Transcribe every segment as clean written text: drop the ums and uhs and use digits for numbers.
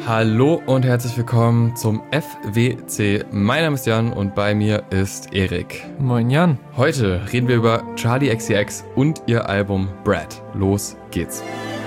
Hallo und herzlich willkommen zum FWC. Mein Name ist Jan und bei mir ist Erik. Moin Jan. Heute reden wir über Charli XCX und ihr Album Brat. Los geht's.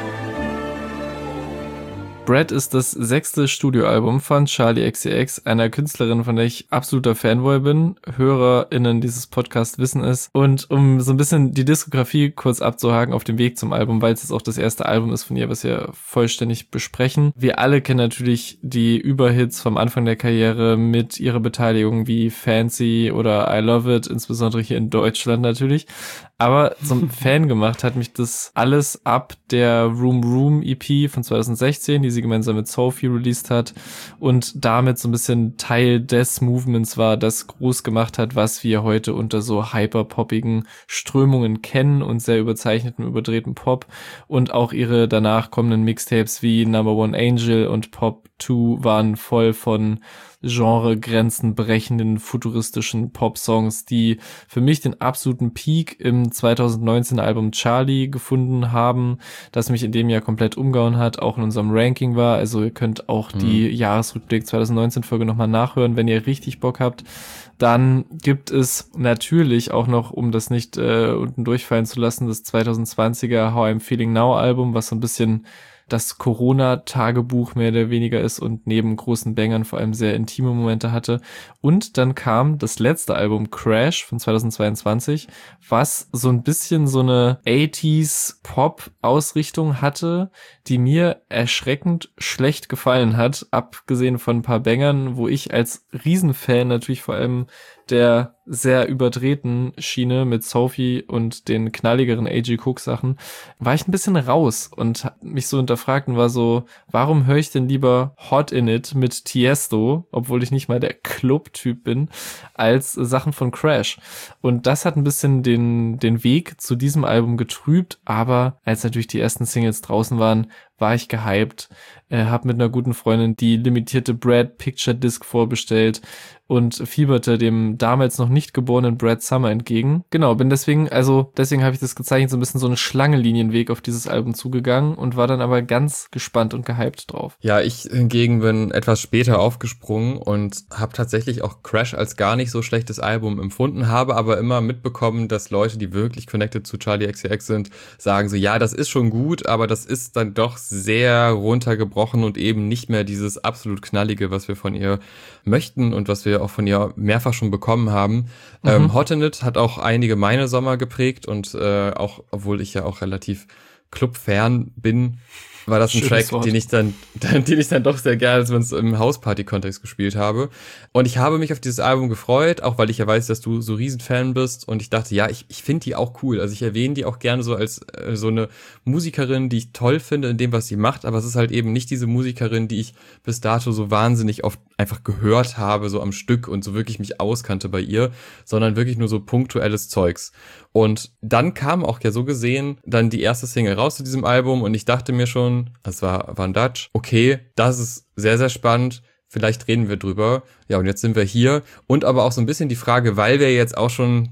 Brat ist das 6. Studioalbum von Charli XCX, einer Künstlerin, von der ich absoluter Fanboy bin. HörerInnen dieses Podcasts wissen es. Und um so ein bisschen die Diskografie kurz abzuhaken auf dem Weg zum Album, weil es jetzt auch das erste Album ist von ihr, was wir vollständig besprechen. Wir alle kennen natürlich die Überhits vom Anfang der Karriere mit ihrer Beteiligung wie Fancy oder I Love It, insbesondere hier in Deutschland natürlich. Aber zum Fan gemacht hat mich das alles ab der Room Room EP von 2016, die sie gemeinsam mit Sophie released hat und damit so ein bisschen Teil des Movements war, das groß gemacht hat, was wir heute unter so hyperpoppigen Strömungen kennen und sehr überzeichneten, überdrehten Pop, und auch ihre danach kommenden Mixtapes wie Number One Angel und Pop 2 waren voll von Genregrenzen brechenden futuristischen Pop-Songs, die für mich den absoluten Peak im 2019 Album Charli gefunden haben, das mich in dem Jahr komplett umgehauen hat, auch in unserem Ranking war. Also ihr könnt auch die Jahresrückblick 2019 Folge nochmal nachhören, wenn ihr richtig Bock habt. Dann gibt es natürlich auch noch, um das nicht unten durchfallen zu lassen, das 2020er How I'm Feeling Now Album, was so ein bisschen das Corona-Tagebuch mehr oder weniger ist und neben großen Bangern vor allem sehr intime Momente hatte. Und dann kam das letzte Album Crash von 2022, was so ein bisschen so eine 80s Pop-Ausrichtung hatte, die mir erschreckend schlecht gefallen hat, abgesehen von ein paar Bangern, wo ich als Riesenfan natürlich vor allem der sehr überdrehten Schiene mit Sophie und den knalligeren A.G. Cook Sachen, war ich ein bisschen raus und hab mich so hinterfragt und war so, warum höre ich denn lieber Hot in It mit Tiesto, obwohl ich nicht mal der Club-Typ bin, als Sachen von Crash. Und das hat ein bisschen den Weg zu diesem Album getrübt, aber als natürlich die ersten Singles draußen waren, war ich gehypt, hab mit einer guten Freundin die limitierte Brad Picture Disc vorbestellt und fieberte dem damals noch nicht geborenen Brad Summer entgegen. Genau, deswegen habe ich das gezeichnet, so ein bisschen so einen Schlangenlinienweg auf dieses Album zugegangen und war dann aber ganz gespannt und gehypt drauf. Ja, ich hingegen bin etwas später aufgesprungen und habe tatsächlich auch Crash als gar nicht so schlechtes Album empfunden, habe aber immer mitbekommen, dass Leute, die wirklich connected zu Charli XCX sind, sagen so, ja, das ist schon gut, aber das ist dann doch sehr runtergebrochen und eben nicht mehr dieses absolut Knallige, was wir von ihr möchten und was wir auch von ihr mehrfach schon bekommen haben. Hot in It hat auch einige meine Sommer geprägt und auch, obwohl ich ja auch relativ Club-Fan bin, war das ein Track, den ich dann doch sehr gerne, als wir uns im Hausparty-Kontext gespielt habe. Und ich habe mich auf dieses Album gefreut, auch weil ich ja weiß, dass du so Riesenfan bist. Und ich dachte, ja, ich finde die auch cool. Also ich erwähne die auch gerne so als so eine Musikerin, die ich toll finde in dem, was sie macht. Aber es ist halt eben nicht diese Musikerin, die ich bis dato so wahnsinnig oft einfach gehört habe, so am Stück und so wirklich mich auskannte bei ihr, sondern wirklich nur so punktuelles Zeugs. Und dann kam auch ja so gesehen dann die erste Single raus zu diesem Album und ich dachte mir schon, das war Van Dutch, okay, das ist sehr, sehr spannend, vielleicht reden wir drüber. Ja, und jetzt sind wir hier. Und aber auch so ein bisschen die Frage, weil wir jetzt auch schon,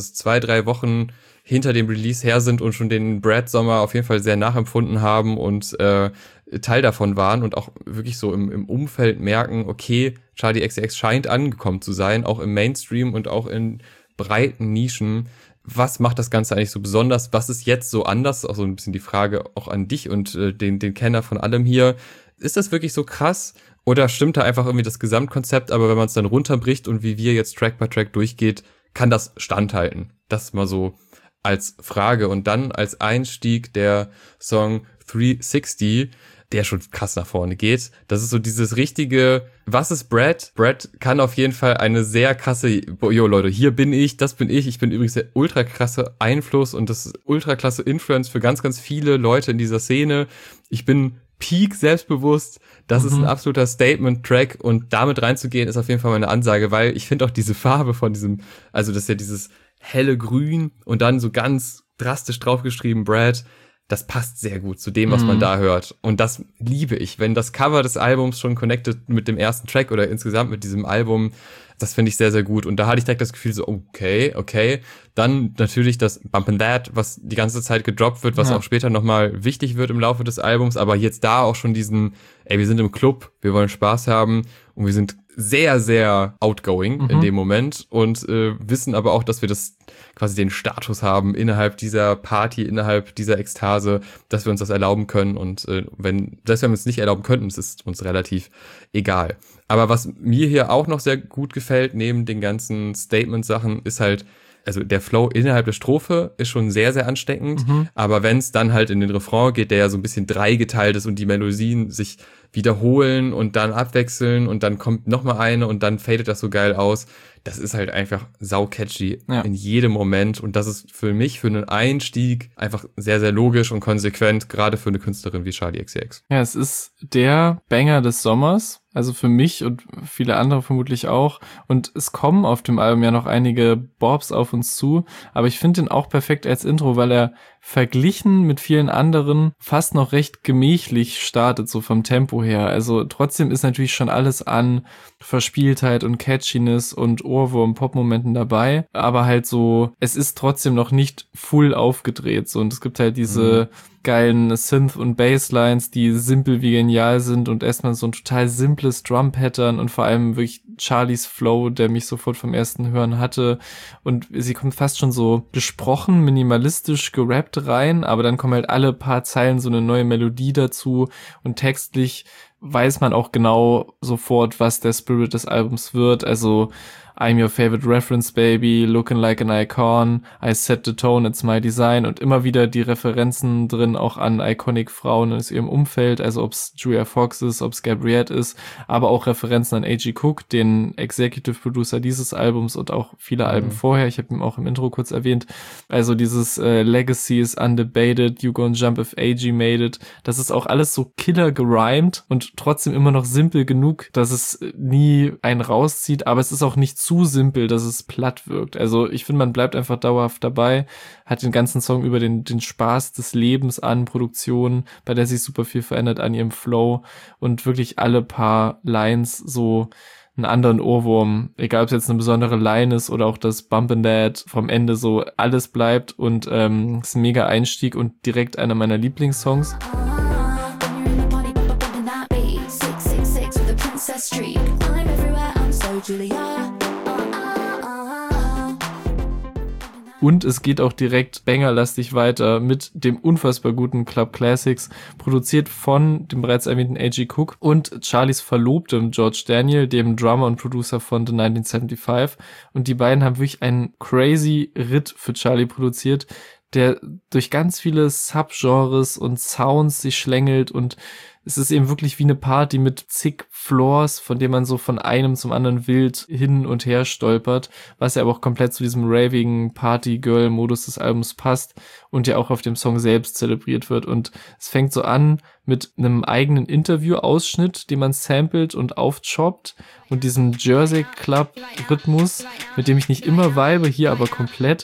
2-3 Wochen hinter dem Release her sind und schon den Brad-Sommer auf jeden Fall sehr nachempfunden haben und Teil davon waren und auch wirklich so im Umfeld merken, okay, Charli XCX scheint angekommen zu sein, auch im Mainstream und auch in breiten Nischen. Was macht das Ganze eigentlich so besonders? Was ist jetzt so anders? Auch so ein bisschen die Frage auch an dich und den Kenner von allem hier. Ist das wirklich so krass? Oder stimmt da einfach irgendwie das Gesamtkonzept, aber wenn man es dann runterbricht und wie wir jetzt Track by Track durchgeht, kann das standhalten? Das mal so als Frage. Und dann als Einstieg der Song 360, der schon krass nach vorne geht. Das ist so dieses richtige, was ist Brad? Brad kann auf jeden Fall eine sehr krasse, yo Leute, hier bin ich, das bin ich bin übrigens der ultra krasse Einfluss und das ist ultra klasse Influence für ganz, ganz viele Leute in dieser Szene. Ich bin Peak selbstbewusst, das ist ein absoluter Statement-Track und damit reinzugehen ist auf jeden Fall meine Ansage, weil ich finde auch diese Farbe von diesem, also das ist ja dieses helle Grün und dann so ganz drastisch draufgeschrieben Brad, das passt sehr gut zu dem, was man da hört. Und das liebe ich, wenn das Cover des Albums schon connected mit dem ersten Track oder insgesamt mit diesem Album. Das finde ich sehr, sehr gut. Und da hatte ich direkt das Gefühl so, okay. Dann natürlich das Bumpin' That, was die ganze Zeit gedroppt wird, was auch später nochmal wichtig wird im Laufe des Albums. Aber jetzt da auch schon diesen, wir sind im Club, wir wollen Spaß haben und wir sind sehr, sehr outgoing in dem Moment und wissen aber auch, dass wir das quasi den Status haben innerhalb dieser Party, innerhalb dieser Ekstase, dass wir uns das erlauben können und wenn wir uns nicht erlauben könnten, es ist uns relativ egal. Aber was mir hier auch noch sehr gut gefällt, neben den ganzen Statement-Sachen, ist halt, also der Flow innerhalb der Strophe ist schon sehr, sehr ansteckend, aber wenn es dann halt in den Refrain geht, der ja so ein bisschen dreigeteilt ist und die Melodien sich wiederholen und dann abwechseln und dann kommt nochmal eine und dann fadet das so geil aus. Das ist halt einfach sau-catchy in jedem Moment und das ist für mich, für einen Einstieg einfach sehr, sehr logisch und konsequent, gerade für eine Künstlerin wie Charli XCX. Ja, es ist der Banger des Sommers, also für mich und viele andere vermutlich auch und es kommen auf dem Album ja noch einige Bobs auf uns zu, aber ich finde den auch perfekt als Intro, weil er verglichen mit vielen anderen fast noch recht gemächlich startet, so vom Tempo her. Also trotzdem ist natürlich schon alles an Verspieltheit und Catchiness und Ohrwurm-Pop-Momenten dabei, aber halt so, es ist trotzdem noch nicht full aufgedreht, so, und es gibt halt diese geilen Synth- und Basslines, die simpel wie genial sind und erstmal so ein total simples Drum-Pattern und vor allem wirklich Charlies Flow, der mich sofort vom ersten Hören hatte und sie kommt fast schon so gesprochen, minimalistisch gerappt rein, aber dann kommen halt alle paar Zeilen so eine neue Melodie dazu und textlich weiß man auch genau sofort, was der Spirit des Albums wird, also I'm your favorite reference baby, looking like an icon, I set the tone, it's my design und immer wieder die Referenzen drin auch an iconic Frauen aus ihrem Umfeld, also ob's Julia Fox ist, ob's Gabriette ist, aber auch Referenzen an A.G. Cook, den Executive Producer dieses Albums und auch viele Alben vorher, ich habe ihn auch im Intro kurz erwähnt, also dieses Legacy is undebated, you gonna jump if A.G. made it, das ist auch alles so killer gerimt und trotzdem immer noch simpel genug, dass es nie einen rauszieht, aber es ist auch nicht zu simpel, dass es platt wirkt. Also ich finde, man bleibt einfach dauerhaft dabei, hat den ganzen Song über den Spaß des Lebens an Produktionen, bei der sich super viel verändert an ihrem Flow und wirklich alle paar Lines so einen anderen Ohrwurm, egal ob es jetzt eine besondere Line ist oder auch das Bumpin' That vom Ende, so alles bleibt und ist ein mega Einstieg und direkt einer meiner Lieblingssongs. Und es geht auch direkt bangerlastig weiter mit dem unfassbar guten Club Classics, produziert von dem bereits erwähnten A.G. Cook und Charlies Verlobtem George Daniel, dem Drummer und Producer von The 1975. Und die beiden haben wirklich einen crazy Ritt für Charli produziert, der durch ganz viele Subgenres und Sounds sich schlängelt und es ist eben wirklich wie eine Party mit zig Floors, von dem man so von einem zum anderen wild hin und her stolpert, was ja aber auch komplett zu diesem ravigen Party-Girl-Modus des Albums passt und ja auch auf dem Song selbst zelebriert wird. Und es fängt so an mit einem eigenen Interview-Ausschnitt, den man samplet und aufchoppt und diesem Jersey Club-Rhythmus, mit dem ich nicht immer vibe, hier aber komplett.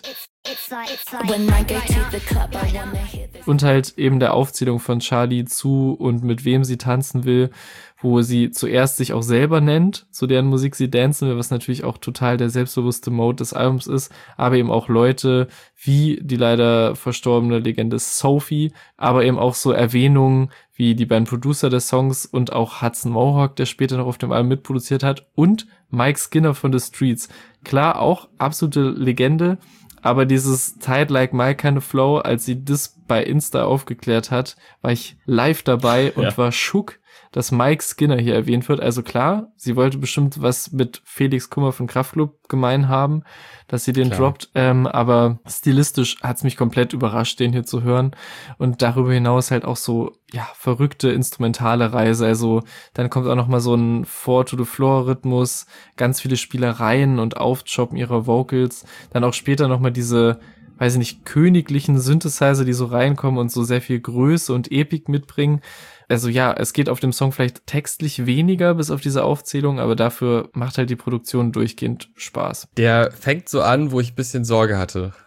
Und halt eben der Aufzählung von Charli zu und mit wem sie tanzen will, wo sie zuerst sich auch selber nennt, zu deren Musik sie dancen will, was natürlich auch total der selbstbewusste Mode des Albums ist, aber eben auch Leute wie die leider verstorbene Legende Sophie, aber eben auch so Erwähnungen wie die beiden Producer des Songs und auch Hudson Mohawk, der später noch auf dem Album mitproduziert hat, und Mike Skinner von The Streets. Klar, auch absolute Legende, aber dieses Tight Like Mike kind of Flow, als sie das bei Insta aufgeklärt hat, war ich live dabei und war schock, dass Mike Skinner hier erwähnt wird. Also klar, sie wollte bestimmt was mit Felix Kummer von Kraftklub gemein haben, dass sie den droppt, aber stilistisch hat's mich komplett überrascht, den hier zu hören. Und darüber hinaus halt auch so, ja, verrückte instrumentale Reise. Also dann kommt auch noch mal so ein Four-to-the-Floor-Rhythmus, ganz viele Spielereien und Aufchoppen ihrer Vocals. Dann auch später noch mal diese, weiß ich nicht, königlichen Synthesizer, die so reinkommen und so sehr viel Größe und Epik mitbringen. Also ja, es geht auf dem Song vielleicht textlich weniger bis auf diese Aufzählung, aber dafür macht halt die Produktion durchgehend Spaß. Der fängt so an, wo ich ein bisschen Sorge hatte.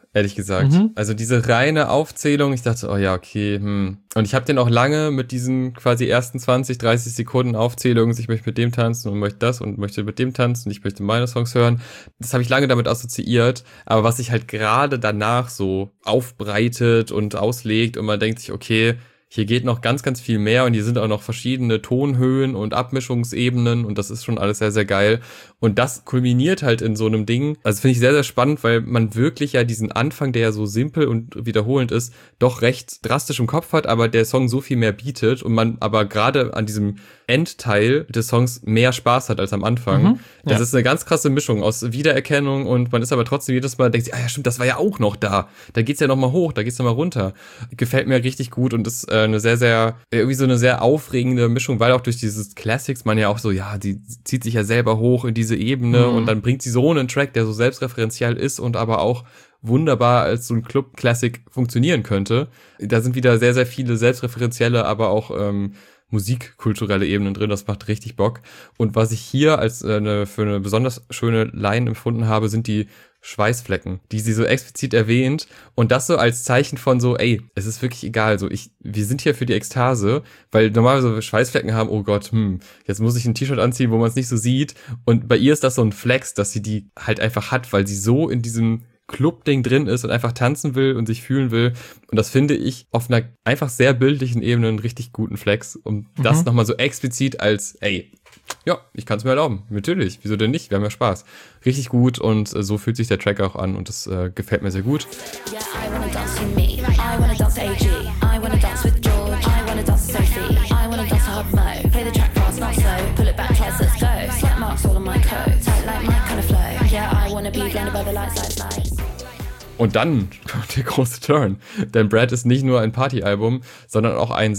ehrlich gesagt. Also diese reine Aufzählung, ich dachte, oh ja, okay, Und ich habe den auch lange mit diesen quasi ersten 20, 30 Sekunden Aufzählungen, ich möchte mit dem tanzen und möchte das und möchte mit dem tanzen und ich möchte meine Songs hören. Das habe ich lange damit assoziiert, aber was sich halt gerade danach so aufbreitet und auslegt und man denkt sich, okay, hier geht noch ganz, ganz viel mehr und hier sind auch noch verschiedene Tonhöhen und Abmischungsebenen und das ist schon alles sehr, sehr geil. Und das kulminiert halt in so einem Ding. Also finde ich sehr, sehr spannend, weil man wirklich ja diesen Anfang, der ja so simpel und wiederholend ist, doch recht drastisch im Kopf hat, aber der Song so viel mehr bietet und man aber gerade an diesem Endteil des Songs mehr Spaß hat als am Anfang. Das ist eine ganz krasse Mischung aus Wiedererkennung und man ist aber trotzdem jedes Mal, denkt sich, ah ja stimmt, das war ja auch noch da. Da geht's ja noch mal hoch, da geht's noch mal runter. Gefällt mir richtig gut und ist eine sehr, sehr, irgendwie so eine sehr aufregende Mischung, weil auch durch dieses Classics man ja auch so, ja, die zieht sich ja selber hoch in diese Ebene und dann bringt sie so einen Track, der so selbstreferenziell ist und aber auch wunderbar als so ein Club-Classic funktionieren könnte. Da sind wieder sehr, sehr viele selbstreferenzielle, aber auch musikkulturelle Ebenen drin, das macht richtig Bock. Und was ich hier als für eine besonders schöne Line empfunden habe, sind die Schweißflecken, die sie so explizit erwähnt und das so als Zeichen von so, ey, es ist wirklich egal, so wir sind hier für die Ekstase, weil normalerweise wir Schweißflecken haben, oh Gott, jetzt muss ich ein T-Shirt anziehen, wo man es nicht so sieht und bei ihr ist das so ein Flex, dass sie die halt einfach hat, weil sie so in diesem Club-Ding drin ist und einfach tanzen will und sich fühlen will. Und das finde ich auf einer einfach sehr bildlichen Ebene einen richtig guten Flex. Und das nochmal so explizit als, ey, ja, ich kann es mir erlauben. Natürlich, wieso denn nicht? Wir haben ja Spaß. Richtig gut und so fühlt sich der Track auch an und das gefällt mir sehr gut. Yeah, I wanna dance with me. I wanna dance AG. I wanna dance with George. I wanna dance Sophie. I wanna dance to Hub Mo. Play the track fast, not slow. Pull it back, let's go. Slight marks all on my coat. Tight like my kind of flow. Yeah, I wanna be blinded by the lights, lights, lights. Und dann kommt der große Turn. Denn Brad ist nicht nur ein Partyalbum, sondern auch ein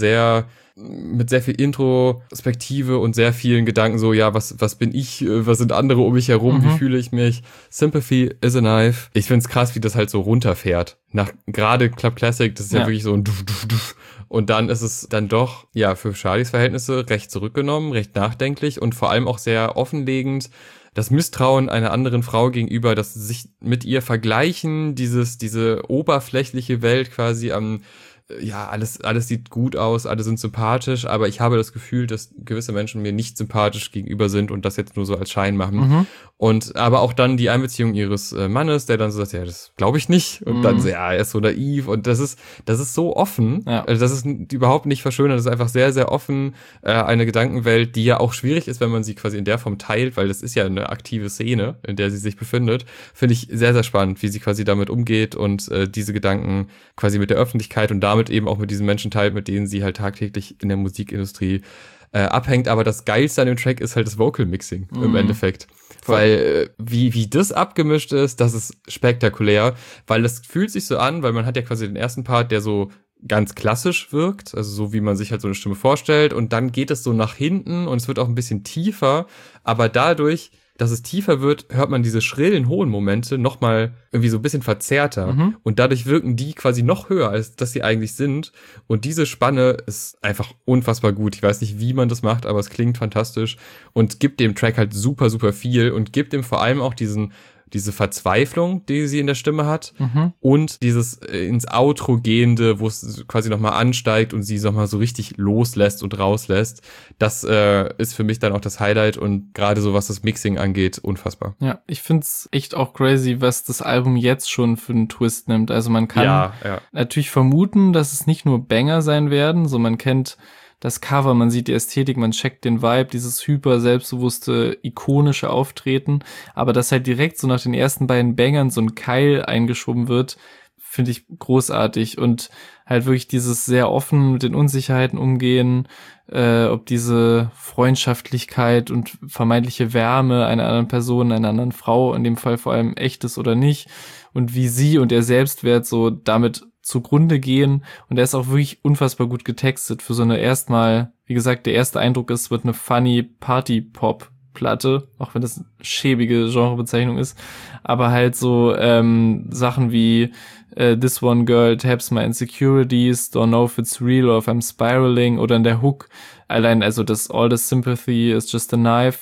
mit sehr viel Introspektive und sehr vielen Gedanken so, ja, was bin ich, was sind andere um mich herum, wie fühle ich mich? Sympathy is a knife. Ich find's krass, wie das halt so runterfährt. Nach gerade Club Classic, das ist ja wirklich so ein Duf, Duf, Duf. Und dann ist es dann doch, ja, für Charlies Verhältnisse recht zurückgenommen, recht nachdenklich und vor allem auch sehr offenlegend. Das Misstrauen einer anderen Frau gegenüber, das sich mit ihr vergleichen, diese oberflächliche Welt quasi alles sieht gut aus, alle sind sympathisch, aber ich habe das Gefühl, dass gewisse Menschen mir nicht sympathisch gegenüber sind und das jetzt nur so als Schein machen. Und aber auch dann die Einbeziehung ihres Mannes, der dann so sagt, ja, das glaube ich nicht. Und dann so, ja, er ist so naiv und das ist so offen. Ja. Also das ist überhaupt nicht verschönert, das ist einfach sehr, sehr offen. Eine Gedankenwelt, die ja auch schwierig ist, wenn man sie quasi in der Form teilt, weil das ist ja eine aktive Szene, in der sie sich befindet. Finde ich sehr, sehr spannend, wie sie quasi damit umgeht und diese Gedanken quasi mit der Öffentlichkeit und damit eben auch mit diesen Menschen teilt, mit denen sie halt tagtäglich in der Musikindustrie abhängt. Aber das Geilste an dem Track ist halt das Vocal Mixing im Endeffekt. Voll. Weil wie das abgemischt ist, das ist spektakulär, weil das fühlt sich so an, weil man hat ja quasi den ersten Part, der so ganz klassisch wirkt, also so wie man sich halt so eine Stimme vorstellt und dann geht es so nach hinten und es wird auch ein bisschen tiefer, aber dadurch, dass es tiefer wird, hört man diese schrillen, hohen Momente nochmal irgendwie so ein bisschen verzerrter. Und dadurch wirken die quasi noch höher, als dass sie eigentlich sind. Und diese Spanne ist einfach unfassbar gut. Ich weiß nicht, wie man das macht, aber es klingt fantastisch und gibt dem Track halt super, super viel und gibt ihm vor allem auch diese Verzweiflung, die sie in der Stimme hat und dieses ins Outro gehende, wo es quasi nochmal ansteigt und sie nochmal so richtig loslässt und rauslässt. Das ist für mich dann auch das Highlight und gerade so, was das Mixing angeht, unfassbar. Ja, ich find's echt auch crazy, was das Album jetzt schon für einen Twist nimmt. Also man kann natürlich vermuten, dass es nicht nur Banger sein werden, so man kennt das Cover, man sieht die Ästhetik, man checkt den Vibe, dieses hyper selbstbewusste, ikonische Auftreten, aber dass halt direkt so nach den ersten beiden Bangern so ein Keil eingeschoben wird, finde ich großartig und halt wirklich dieses sehr offen mit den Unsicherheiten umgehen, ob diese Freundschaftlichkeit und vermeintliche Wärme einer anderen Person, einer anderen Frau, in dem Fall vor allem echt ist oder nicht und wie sie und ihr Selbstwert so damit zugrunde gehen und er ist auch wirklich unfassbar gut getextet für so eine erstmal, wie gesagt, der erste Eindruck ist, wird eine funny Party-Pop-Platte, auch wenn das eine schäbige Genrebezeichnung ist, aber halt so Sachen wie This One Girl taps my insecurities, don't know if it's real or if I'm spiraling oder in der Hook, allein also das All the sympathy is just a knife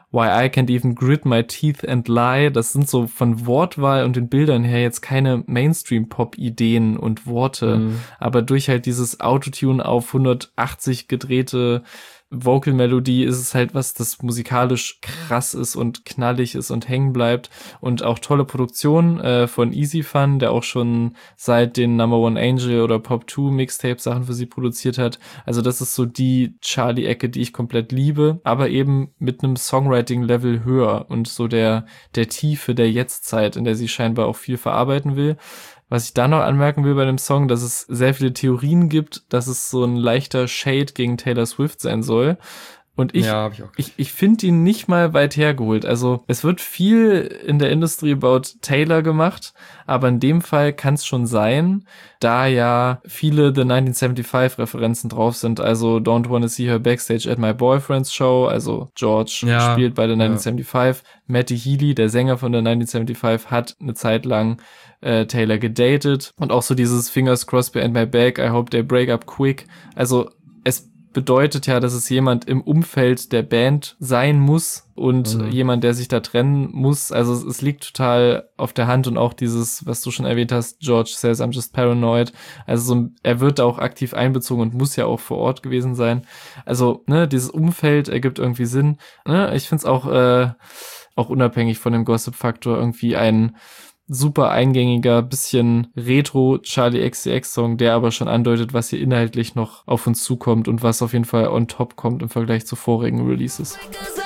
Why I Can't Even Grit My Teeth and Lie, das sind so von Wortwahl und den Bildern her jetzt keine Mainstream-Pop-Ideen und Worte, aber durch halt dieses Autotune auf 180 gedrehte Vocal-Melodie ist es halt was, das musikalisch krass ist und knallig ist und hängen bleibt und auch tolle Produktion von Easy Fun, der auch schon seit den Number One Angel oder Pop 2 Mixtape Sachen für sie produziert hat. Also das ist so die Charlie-Ecke, die ich komplett liebe, aber eben mit einem Songwriting-Level höher und so der Tiefe der Jetztzeit, in der sie scheinbar auch viel verarbeiten will. Was ich da noch anmerken will bei dem Song, dass es sehr viele Theorien gibt, dass es so ein leichter Shade gegen Taylor Swift sein soll. Und ich finde ihn nicht mal weit hergeholt. Also es wird viel in der Industrie about Taylor gemacht, aber in dem Fall kann es schon sein, da ja viele The 1975-Referenzen drauf sind. Also Don't Wanna See Her Backstage at My Boyfriend's Show. Also George spielt bei The 1975. Matty Healy, der Sänger von The 1975, hat eine Zeit lang Taylor gedatet. Und auch so dieses Fingers crossed behind my back, I hope they break up quick. Also es bedeutet ja, dass es jemand im Umfeld der Band sein muss und jemand, der sich da trennen muss. Also es liegt total auf der Hand und auch dieses, was du schon erwähnt hast, George says I'm just paranoid. Also er wird da auch aktiv einbezogen und muss ja auch vor Ort gewesen sein. Also dieses Umfeld ergibt irgendwie Sinn. Ich find's auch unabhängig von dem Gossip-Faktor irgendwie ein super eingängiger, bisschen retro Charli XCX-Song, der aber schon andeutet, was hier inhaltlich noch auf uns zukommt und was auf jeden Fall on top kommt im Vergleich zu vorigen Releases.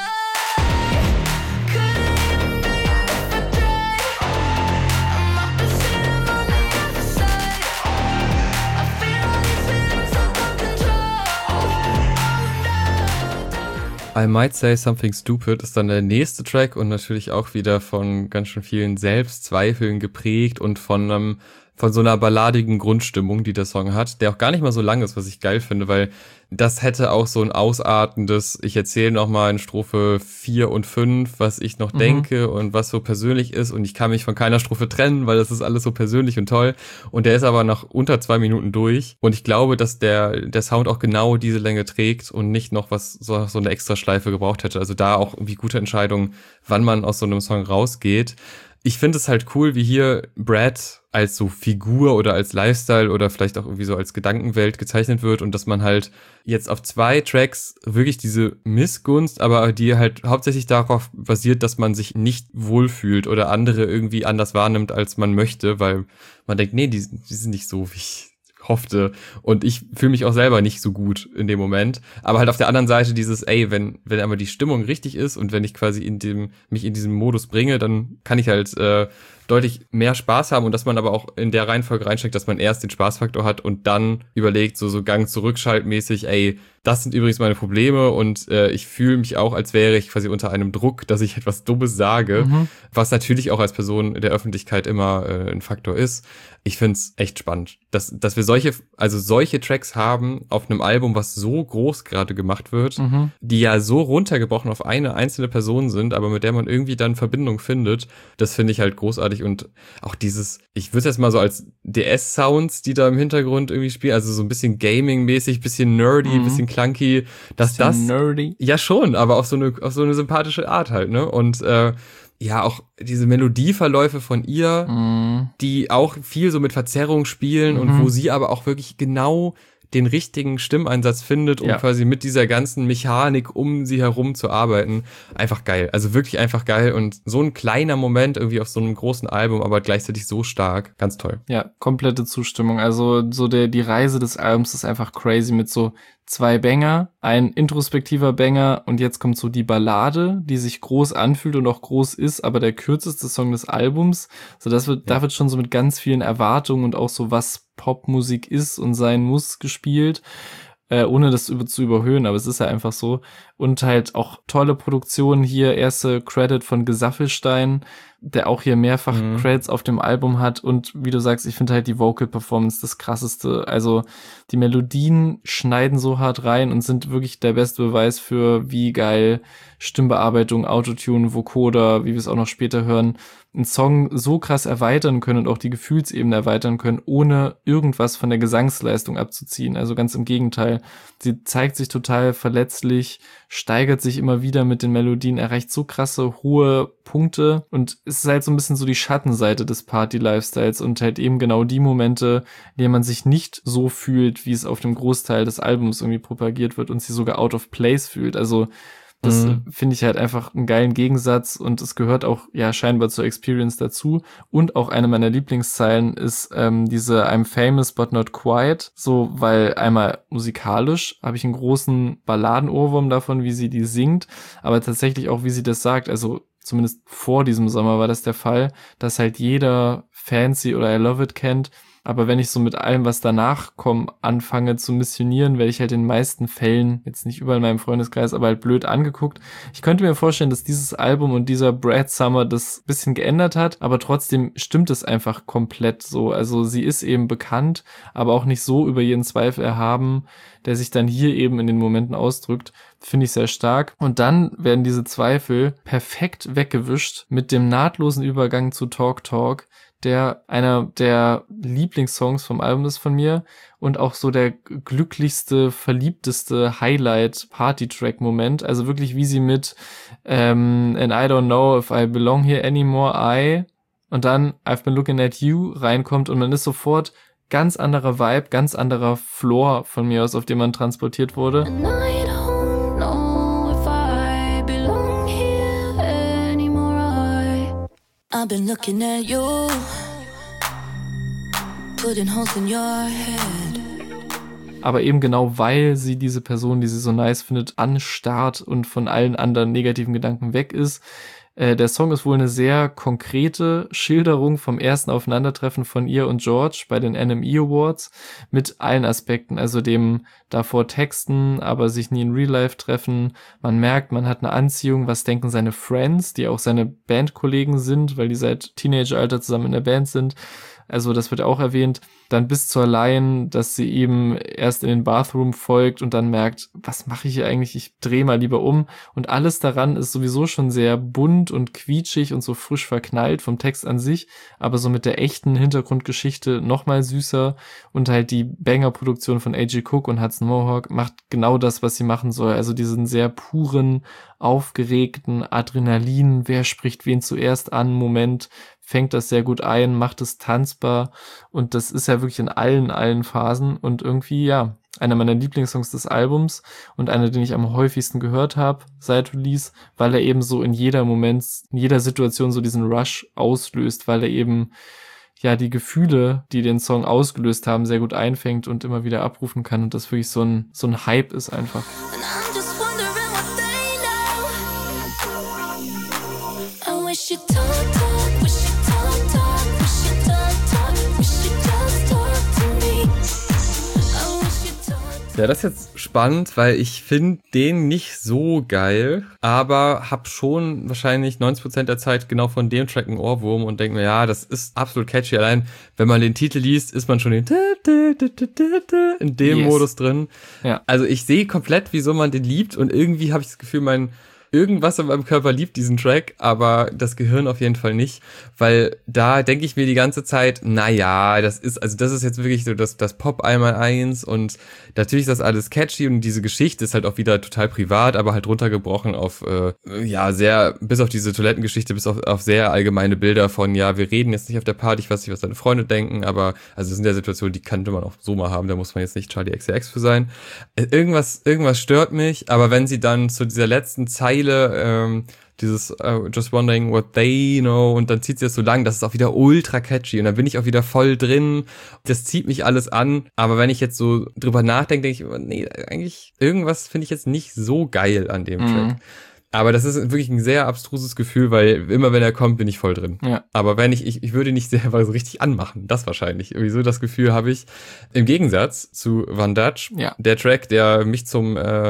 I Might Say Something Stupid ist dann der nächste Track und natürlich auch wieder von ganz schön vielen Selbstzweifeln geprägt und von so einer balladigen Grundstimmung, die der Song hat, der auch gar nicht mal so lang ist, was ich geil finde, weil das hätte auch so ein ausartendes, ich erzähle nochmal in Strophe 4 und 5, was ich noch denke und was so persönlich ist und ich kann mich von keiner Strophe trennen, weil das ist alles so persönlich und toll und der ist aber nach unter 2 Minuten durch und ich glaube, dass der Sound auch genau diese Länge trägt und nicht noch was so eine Extraschleife gebraucht hätte, also da auch irgendwie gute Entscheidung, wann man aus so einem Song rausgeht. Ich finde es halt cool, wie hier Brad als so Figur oder als Lifestyle oder vielleicht auch irgendwie so als Gedankenwelt gezeichnet wird und dass man halt jetzt auf 2 Tracks wirklich diese Missgunst, aber die halt hauptsächlich darauf basiert, dass man sich nicht wohlfühlt oder andere irgendwie anders wahrnimmt, als man möchte, weil man denkt, nee, die sind nicht so, wie ich hoffte und ich fühle mich auch selber nicht so gut in dem Moment, aber halt auf der anderen Seite dieses, wenn einmal die Stimmung richtig ist und wenn ich quasi mich in diesem Modus bringe, dann kann ich halt deutlich mehr Spaß haben und dass man aber auch in der Reihenfolge reinsteckt, dass man erst den Spaßfaktor hat und dann überlegt, so Gang zurückschaltmäßig, das sind übrigens meine Probleme und ich fühle mich auch, als wäre ich quasi unter einem Druck, dass ich etwas Dummes sage, was natürlich auch als Person der Öffentlichkeit immer ein Faktor ist. Ich find's echt spannend, dass wir solche Tracks haben auf einem Album, was so groß gerade gemacht wird, die ja so runtergebrochen auf eine einzelne Person sind, aber mit der man irgendwie dann Verbindung findet. Das finde ich halt großartig und auch dieses, ich würde es jetzt mal so als DS-Sounds, die da im Hintergrund irgendwie spielen, also so ein bisschen Gaming-mäßig, bisschen nerdy, bisschen clunky, dass das nerdy. Ja schon, aber auf so eine sympathische Art halt, ne? Und auch diese Melodieverläufe von ihr, die auch viel so mit Verzerrung spielen und wo sie aber auch wirklich genau den richtigen Stimmeinsatz findet, um quasi mit dieser ganzen Mechanik um sie herum zu arbeiten. Einfach geil. Also wirklich einfach geil und so ein kleiner Moment irgendwie auf so einem großen Album, aber gleichzeitig so stark. Ganz toll. Ja, komplette Zustimmung. Also so die Reise des Albums ist einfach crazy mit so 2 Banger, ein introspektiver Banger und jetzt kommt so die Ballade, die sich groß anfühlt und auch groß ist, aber der kürzeste Song des Albums. So da wird schon so mit ganz vielen Erwartungen und auch so was Popmusik ist und sein muss gespielt, ohne das zu überhöhen, aber es ist ja einfach so. Und halt auch tolle Produktionen hier, erste Credit von Gesaffelstein, der auch hier mehrfach Credits auf dem Album hat und wie du sagst, ich finde halt die Vocal Performance das krasseste, also die Melodien schneiden so hart rein und sind wirklich der beste Beweis für wie geil Stimmbearbeitung, Autotune, Vocoder, wie wir es auch noch später hören, einen Song so krass erweitern können und auch die Gefühlsebene erweitern können, ohne irgendwas von der Gesangsleistung abzuziehen. Also ganz im Gegenteil. Sie zeigt sich total verletzlich, steigert sich immer wieder mit den Melodien, erreicht so krasse, hohe Punkte und es ist halt so ein bisschen so die Schattenseite des Party-Lifestyles und halt eben genau die Momente, in denen man sich nicht so fühlt, wie es auf dem Großteil des Albums irgendwie propagiert wird und sie sogar out of place fühlt. Also das finde ich halt einfach einen geilen Gegensatz und es gehört auch ja scheinbar zur Experience dazu. Und auch eine meiner Lieblingszeilen ist diese I'm famous but not quite. So, weil einmal musikalisch habe ich einen großen Balladenohrwurm davon, wie sie die singt, aber tatsächlich auch, wie sie das sagt. Also zumindest vor diesem Sommer war das der Fall, dass halt jeder Fancy oder I Love It kennt. Aber wenn ich so mit allem, was danach kommt, anfange zu missionieren, werde ich halt in den meisten Fällen, jetzt nicht überall in meinem Freundeskreis, aber halt blöd angeguckt. Ich könnte mir vorstellen, dass dieses Album und dieser Brad Summer das bisschen geändert hat, aber trotzdem stimmt es einfach komplett so. Also sie ist eben bekannt, aber auch nicht so über jeden Zweifel erhaben, der sich dann hier eben in den Momenten ausdrückt. Finde ich sehr stark. Und dann werden diese Zweifel perfekt weggewischt mit dem nahtlosen Übergang zu Talk Talk, der einer der Lieblingssongs vom Album ist von mir und auch so der glücklichste, verliebteste Highlight-Party-Track-Moment. Also wirklich, wie sie mit And I don't know if I belong here anymore, und dann I've been looking at you reinkommt und man ist sofort ganz anderer Vibe, ganz anderer Floor von mir aus, auf dem man transportiert wurde. And I don't know if I belong here anymore. I've been looking at you, putting holes in your head. Aber eben genau, weil sie diese Person, die sie so nice findet, anstarrt und von allen anderen negativen Gedanken weg ist. Der Song ist wohl eine sehr konkrete Schilderung vom ersten Aufeinandertreffen von ihr und George bei den NME Awards mit allen Aspekten, also dem davor Texten, aber sich nie in Real Life treffen. Man merkt, man hat eine Anziehung, was denken seine Friends, die auch seine Bandkollegen sind, weil die seit Teenageralter zusammen in der Band sind. Also das wird auch erwähnt. Dann bis zur Line, dass sie ihm erst in den Bathroom folgt und dann merkt, was mache ich hier eigentlich? Ich drehe mal lieber um. Und alles daran ist sowieso schon sehr bunt und quietschig und so frisch verknallt vom Text an sich, aber so mit der echten Hintergrundgeschichte nochmal süßer. Und halt die Banger-Produktion von A.G. Cook und Hudson Mohawk macht genau das, was sie machen soll. Also diesen sehr puren, aufgeregten Adrenalin, wer spricht wen zuerst an, Moment, fängt das sehr gut ein, macht es tanzbar und das ist ja wirklich in allen Phasen und irgendwie, ja, einer meiner Lieblingssongs des Albums und einer, den ich am häufigsten gehört habe seit Release, weil er eben so in jeder Situation so diesen Rush auslöst, weil er eben ja die Gefühle, die den Song ausgelöst haben, sehr gut einfängt und immer wieder abrufen kann und das wirklich so ein Hype ist einfach. And I'm just wondering what they know. I wish you'd talk, wish you'd talk, wish you'd talk, wish you'd just talk to me. I wish you'd talk. Ja, das ist jetzt spannend, weil ich finde den nicht so geil, aber hab schon wahrscheinlich 90% der Zeit genau von dem Track einen Ohrwurm und denke mir, ja, das ist absolut catchy. Allein, wenn man den Titel liest, ist man schon in dem Modus drin. Ja. Also ich sehe komplett, wieso man den liebt und irgendwie habe ich das Gefühl, irgendwas in meinem Körper liebt diesen Track, aber das Gehirn auf jeden Fall nicht, weil da denke ich mir die ganze Zeit, naja, das ist jetzt wirklich so das Pop einmal eins und natürlich ist das alles catchy und diese Geschichte ist halt auch wieder total privat, aber halt runtergebrochen auf, sehr, bis auf diese Toilettengeschichte, bis auf sehr allgemeine Bilder von, ja, wir reden jetzt nicht auf der Party, ich weiß nicht, was deine Freunde denken, aber, also das sind ja Situationen, die könnte man auch so mal haben, da muss man jetzt nicht Charli XCX für sein. Irgendwas stört mich, aber wenn sie dann zu dieser letzten Zeile dieses Just Wondering What They Know und dann zieht sie das so lang, das ist auch wieder ultra catchy und dann bin ich auch wieder voll drin, das zieht mich alles an, aber wenn ich jetzt so drüber nachdenke, denke ich, nee, eigentlich irgendwas finde ich jetzt nicht so geil an dem Track. Aber das ist wirklich ein sehr abstruses Gefühl, weil immer wenn er kommt, bin ich voll drin. Ja. Aber wenn ich würde nicht selber so richtig anmachen, das wahrscheinlich. Irgendwie so das Gefühl habe ich. Im Gegensatz zu Van Dutch, Ja. der Track, der mich zum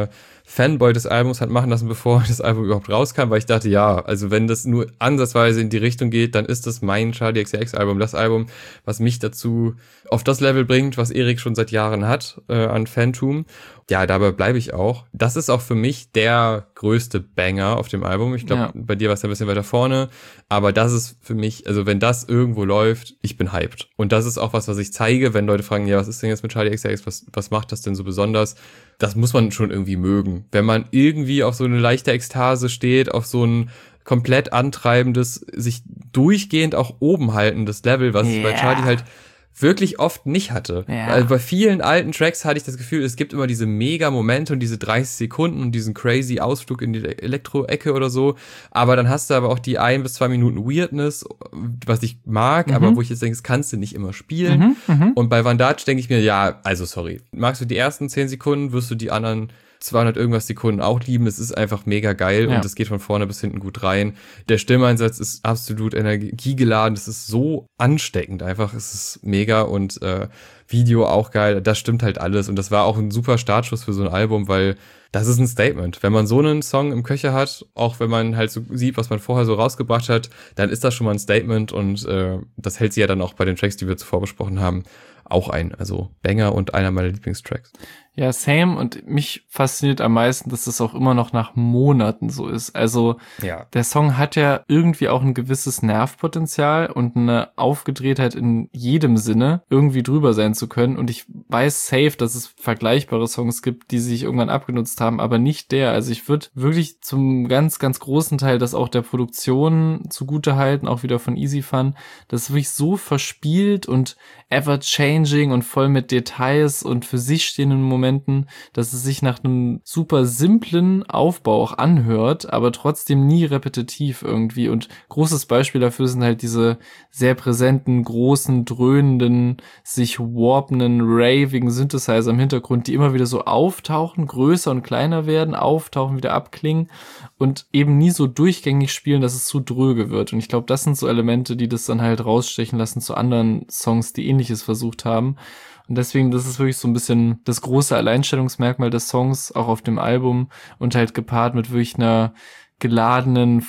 Fanboy des Albums hat machen lassen, bevor das Album überhaupt rauskam, weil ich dachte, ja, also wenn das nur ansatzweise in die Richtung geht, dann ist das mein Charli XCX Album, das Album, was mich dazu auf das Level bringt, was Erik schon seit Jahren hat an Fantum. Ja, dabei bleibe ich auch. Das ist auch für mich der größte Banger auf dem Album. Ich glaube, bei dir war es ein bisschen weiter vorne, aber das ist für mich, also wenn das irgendwo läuft, ich bin hyped. Und das ist auch was ich zeige, wenn Leute fragen, ja, was ist denn jetzt mit Charli XCX, was macht das denn so besonders? Das muss man schon irgendwie mögen. Wenn man irgendwie auf so eine leichte Ekstase steht, auf so ein komplett antreibendes, sich durchgehend auch oben haltendes Level, was ich bei Charli halt wirklich oft nicht hatte. Also bei vielen alten Tracks hatte ich das Gefühl, es gibt immer diese Mega-Momente und diese 30 Sekunden und diesen crazy Ausflug in die Elektro-Ecke oder so, aber dann hast du aber auch die 1 bis 2 Minuten Weirdness, was ich mag, aber wo ich jetzt denke, das kannst du nicht immer spielen. Und bei Vandage denke ich mir, ja, also sorry, magst du die ersten 10 Sekunden, wirst du die anderen 200 irgendwas Sekunden auch lieben. Es ist einfach mega geil und es geht von vorne bis hinten gut rein. Der Stimmeinsatz ist absolut energiegeladen. Es ist so ansteckend einfach. Es ist mega und Video auch geil. Das stimmt halt alles und das war auch ein super Startschuss für so ein Album, weil das ist ein Statement. Wenn man so einen Song im Köcher hat, auch wenn man halt so sieht, was man vorher so rausgebracht hat, dann ist das schon mal ein Statement und das hält sie ja dann auch bei den Tracks, die wir zuvor besprochen haben, auch ein. Also Banger und einer meiner Lieblingstracks. Ja, same. Und mich fasziniert am meisten, dass das auch immer noch nach Monaten so ist. Also der Song hat ja irgendwie auch ein gewisses Nervpotenzial und eine Aufgedrehtheit in jedem Sinne, irgendwie drüber sein zu können. Und ich weiß safe, dass es vergleichbare Songs gibt, die sich irgendwann abgenutzt haben, aber nicht der. Also ich würde wirklich zum ganz, ganz großen Teil das auch der Produktion zugute halten, auch wieder von Easy Fun. Das ist wirklich so verspielt und ever-changing und voll mit Details und für sich stehenden Momenten, dass es sich nach einem super simplen Aufbau auch anhört, aber trotzdem nie repetitiv irgendwie. Und großes Beispiel dafür sind halt diese sehr präsenten, großen, dröhnenden, sich warpenden, ravigen Synthesizer im Hintergrund, die immer wieder so auftauchen, größer und kleiner werden, auftauchen, wieder abklingen und eben nie so durchgängig spielen, dass es zu dröge wird. Und ich glaube, das sind so Elemente, die das dann halt rausstechen lassen zu anderen Songs, die Ähnliches versucht haben. Und deswegen, das ist wirklich so ein bisschen das große Alleinstellungsmerkmal des Songs, auch auf dem Album und halt gepaart mit wirklich einer geladenen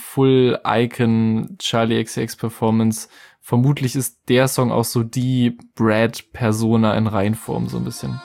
Full-Icon Charli XCX Performance. Vermutlich ist der Song auch so die Brad-Persona in Reinform so ein bisschen.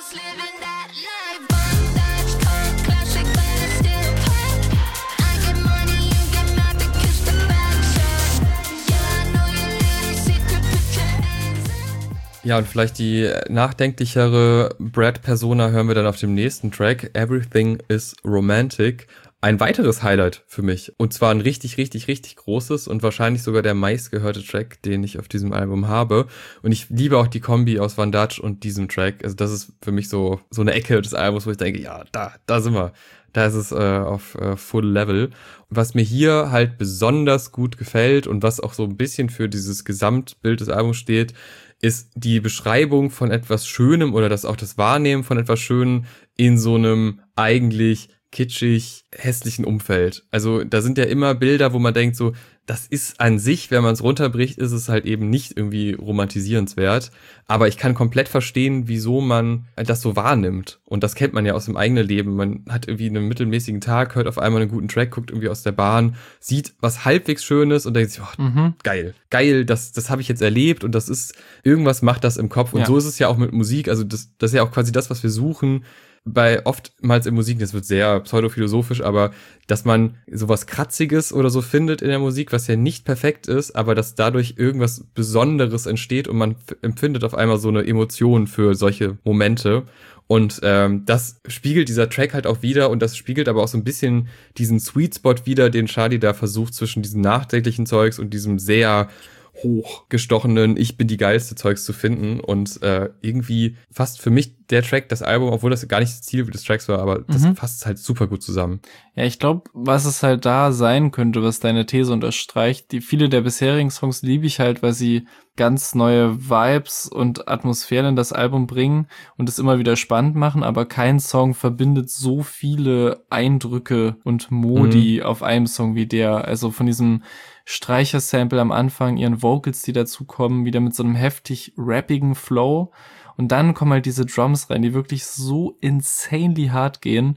Ja, und vielleicht die nachdenklichere Brad-Persona hören wir dann auf dem nächsten Track, Everything is Romantic. Ein weiteres Highlight für mich. Und zwar ein richtig, richtig, richtig großes und wahrscheinlich sogar der meistgehörte Track, den ich auf diesem Album habe. Und ich liebe auch die Kombi aus Vandage und diesem Track. Also das ist für mich so eine Ecke des Albums, wo ich denke, ja, da sind wir. Da ist es auf Full Level. Was mir hier halt besonders gut gefällt und was auch so ein bisschen für dieses Gesamtbild des Albums steht, ist die Beschreibung von etwas Schönem oder auch das Wahrnehmen von etwas Schönem in so einem eigentlich kitschig, hässlichen Umfeld. Also da sind ja immer Bilder, wo man denkt so, das ist an sich, wenn man es runterbricht, ist es halt eben nicht irgendwie romantisierenswert. Aber ich kann komplett verstehen, wieso man das so wahrnimmt. Und das kennt man ja aus dem eigenen Leben. Man hat irgendwie einen mittelmäßigen Tag, hört auf einmal einen guten Track, guckt irgendwie aus der Bahn, sieht was halbwegs Schönes und denkt sich, oh, geil, das habe ich jetzt erlebt und das ist, irgendwas macht das im Kopf. Und so ist es ja auch mit Musik. Also das ist ja auch quasi das, was wir suchen. Bei oftmals in Musik, das wird sehr pseudophilosophisch, aber dass man sowas Kratziges oder so findet in der Musik, was ja nicht perfekt ist, aber dass dadurch irgendwas Besonderes entsteht und man empfindet auf einmal so eine Emotion für solche Momente. Und das spiegelt dieser Track halt auch wieder und das spiegelt aber auch so ein bisschen diesen Sweet Spot wieder, den Charli da versucht zwischen diesem nachdenklichen Zeugs und diesem sehr hochgestochenen, ich bin die geilste Zeugs zu finden und irgendwie fast für mich der Track, das Album, obwohl das gar nicht das Ziel des Tracks war, aber das fasst halt super gut zusammen. Ja, ich glaube, was es halt da sein könnte, was deine These unterstreicht, viele der bisherigen Songs liebe ich halt, weil sie ganz neue Vibes und Atmosphären in das Album bringen und es immer wieder spannend machen, aber kein Song verbindet so viele Eindrücke und Modi auf einem Song wie der. Also von diesem Streicher-Sample am Anfang, ihren Vocals, die dazukommen, wieder mit so einem heftig rappigen Flow. Und dann kommen halt diese Drums rein, die wirklich so insanely hard gehen.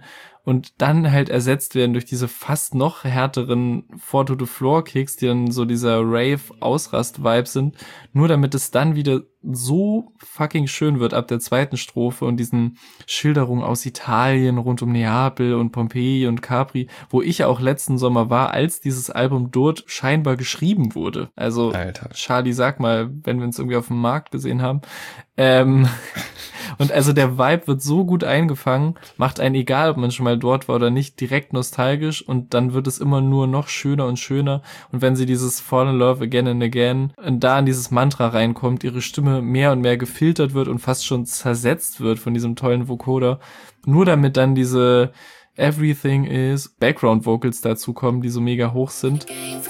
und dann halt ersetzt werden durch diese fast noch härteren Four-to-the-Floor-Kicks, die dann so dieser Rave-Ausrast-Vibe sind, nur damit es dann wieder so fucking schön wird ab der zweiten Strophe und diesen Schilderungen aus Italien rund um Neapel und Pompeji und Capri, wo ich ja auch letzten Sommer war, als dieses Album dort scheinbar geschrieben wurde. Also, Alter. Charlie, sag mal, wenn wir uns irgendwie auf dem Markt gesehen haben. Und also der Vibe wird so gut eingefangen, macht einen, egal ob man schon mal dort war oder nicht, direkt nostalgisch und dann wird es immer nur noch schöner und schöner. Und wenn sie dieses Fall in Love Again and Again und da in dieses Mantra reinkommt, ihre Stimme mehr und mehr gefiltert wird und fast schon zersetzt wird von diesem tollen Vocoder, nur damit dann diese Everything is Background Vocals dazu kommen, die so mega hoch sind.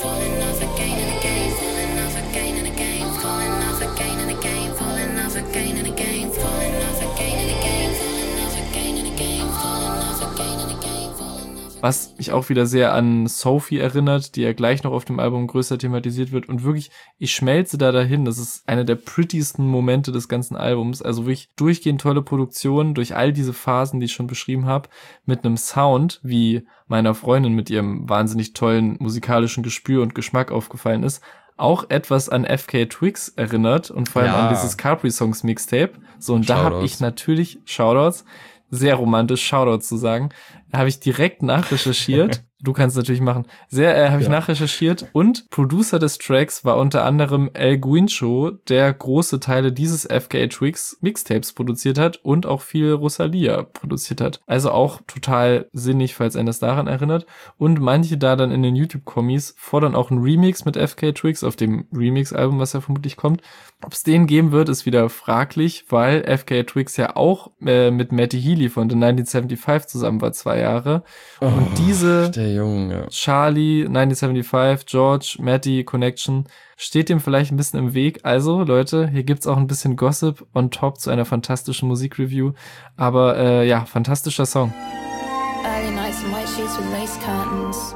Was mich auch wieder sehr an Sophie erinnert, die ja gleich noch auf dem Album größer thematisiert wird. Und wirklich, ich schmelze da dahin. Das ist einer der prettiesten Momente des ganzen Albums. Also wirklich durchgehend tolle Produktion durch all diese Phasen, die ich schon beschrieben habe, mit einem Sound, wie meiner Freundin mit ihrem wahnsinnig tollen musikalischen Gespür und Geschmack aufgefallen ist, auch etwas an FKA Twigs erinnert und vor allem an dieses Capri Songs Mixtape. So, und da habe ich natürlich Shoutouts, sehr romantisch Shoutouts zu sagen, habe ich direkt nachrecherchiert. Du kannst natürlich machen. Habe ich nachrecherchiert und Producer des Tracks war unter anderem El Guincho, der große Teile dieses FKA Twigs Mixtapes produziert hat und auch viel Rosalia produziert hat. Also auch total sinnig, falls einen das daran erinnert. Und manche da dann in den YouTube-Kommis fordern auch einen Remix mit FKA Twigs auf dem Remix-Album, was ja vermutlich kommt. Ob es den geben wird, ist wieder fraglich, weil FKA Twigs ja auch mit Matty Healy von The 1975 zusammen war 2 Jahre. Und diese Junge. Charlie, 1975, George, Matty, Connection steht dem vielleicht ein bisschen im Weg. Also, Leute, hier gibt's auch ein bisschen Gossip on top zu einer fantastischen Musikreview. Aber ja, fantastischer Song. Early nights and white sheets with lace curtains.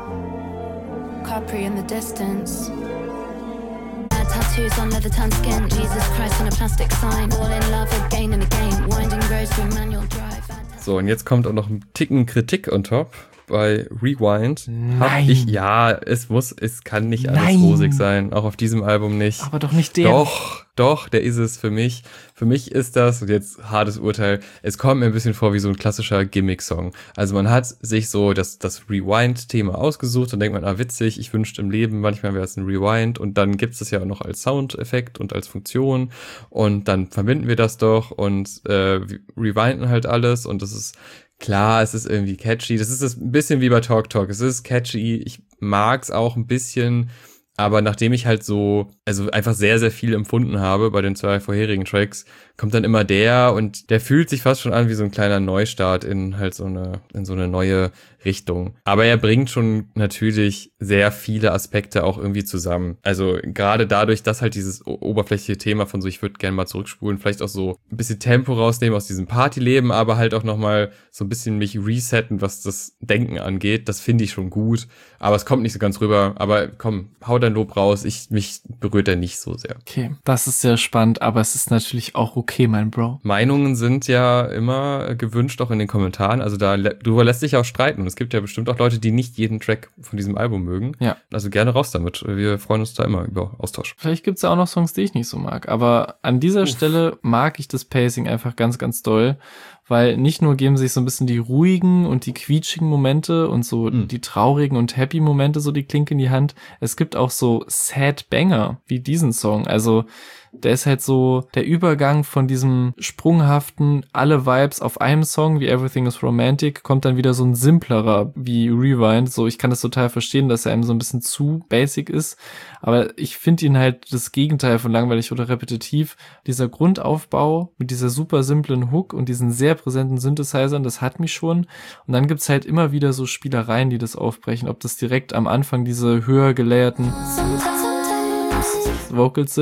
Capri in the distance. Tattoos on leather tan skin. Jesus Christ on a plastic sign. All in love again and again. Winding roads through manual drive. So, und jetzt kommt auch noch ein Ticken Kritik on top. Bei Rewind Nein. Es kann nicht alles rosig sein, auch auf diesem Album nicht. Aber doch nicht der. Doch, der ist es für mich. Für mich ist das, und jetzt hartes Urteil, es kommt mir ein bisschen vor wie so ein klassischer Gimmick-Song. Also man hat sich so das Rewind-Thema ausgesucht und denkt man, witzig, ich wünschte im Leben, manchmal wäre es ein Rewind und dann gibt es das ja auch noch als Soundeffekt und als Funktion und dann verbinden wir das doch und rewinden halt alles und das ist klar, es ist irgendwie catchy. Das ist ein bisschen wie bei Talk Talk. Es ist catchy. Ich mag's auch ein bisschen. Aber nachdem ich halt einfach sehr, sehr viel empfunden habe bei den 2 vorherigen Tracks, kommt dann immer der und der fühlt sich fast schon an wie so ein kleiner Neustart in halt so eine neue Richtung. Aber er bringt schon natürlich sehr viele Aspekte auch irgendwie zusammen. Also gerade dadurch, dass halt dieses oberflächliche Thema von so, ich würde gerne mal zurückspulen, vielleicht auch so ein bisschen Tempo rausnehmen aus diesem Partyleben, aber halt auch nochmal so ein bisschen mich resetten, was das Denken angeht. Das finde ich schon gut. Aber es kommt nicht so ganz rüber. Aber komm, hau dein Lob raus. Mich berührt er nicht so sehr. Okay, das ist sehr spannend, aber es ist natürlich auch okay, mein Bro. Meinungen sind ja immer gewünscht, auch in den Kommentaren. Also darüber lässt sich auch streiten. Und es gibt ja bestimmt auch Leute, die nicht jeden Track von diesem Album mögen. Ja. Also gerne raus damit. Wir freuen uns da immer über Austausch. Vielleicht gibt's ja auch noch Songs, die ich nicht so mag. Aber an dieser Stelle mag ich das Pacing einfach ganz, ganz doll. Weil nicht nur geben sich so ein bisschen die ruhigen und die quietschigen Momente und so die traurigen und happy Momente so die Klinke in die Hand. Es gibt auch so Sad Banger wie diesen Song. Also der ist halt so der Übergang von diesem sprunghaften, alle Vibes auf einem Song wie Everything is Romantic, kommt dann wieder so ein simplerer wie Rewind. So, ich kann das total verstehen, dass er einem so ein bisschen zu basic ist. Aber ich finde ihn halt das Gegenteil von langweilig oder repetitiv. Dieser Grundaufbau mit dieser super simplen Hook und diesen sehr präsenten Synthesizern, das hat mich schon. Und dann gibt's halt immer wieder so Spielereien, die das aufbrechen. Ob das direkt am Anfang diese höher gelayerten Vocals sind,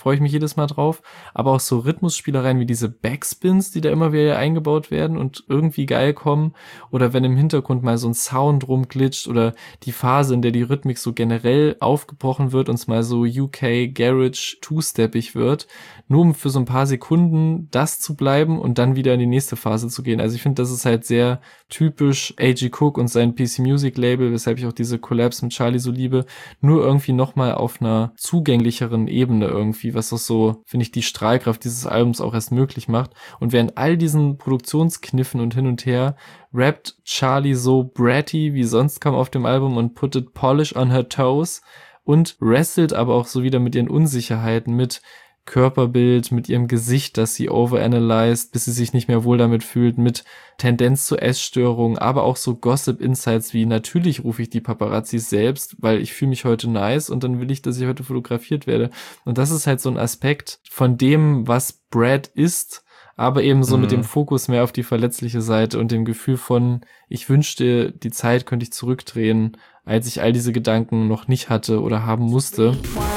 freue ich mich jedes Mal drauf. Aber auch so Rhythmusspielereien wie diese Backspins, die da immer wieder eingebaut werden und irgendwie geil kommen. Oder wenn im Hintergrund mal so ein Sound rumglitscht oder die Phase, in der die Rhythmik so generell aufgebrochen wird und es mal so UK Garage two-steppig wird, nur um für so ein paar Sekunden das zu bleiben und dann wieder in die nächste Phase zu gehen. Also ich finde, das ist halt sehr typisch A.G. Cook und sein PC Music Label, weshalb ich auch diese Collabs mit Charlie so liebe, nur irgendwie nochmal auf einer zugänglicheren Ebene irgendwie, was auch so, finde ich, die Strahlkraft dieses Albums auch erst möglich macht. Und während all diesen Produktionskniffen und hin und her rappt Charlie so bratty wie sonst kaum auf dem Album und put it polish on her toes und wrestelt aber auch so wieder mit ihren Unsicherheiten, mit Körperbild, mit ihrem Gesicht, das sie overanalyzed, bis sie sich nicht mehr wohl damit fühlt, mit Tendenz zu Essstörungen, aber auch so Gossip-Insights wie, natürlich rufe ich die Paparazzis selbst, weil ich fühle mich heute nice und dann will ich, dass ich heute fotografiert werde. Und das ist halt so ein Aspekt von dem, was Brad ist, aber eben so mit dem Fokus mehr auf die verletzliche Seite und dem Gefühl von, ich wünschte, die Zeit könnte ich zurückdrehen, als ich all diese Gedanken noch nicht hatte oder haben musste.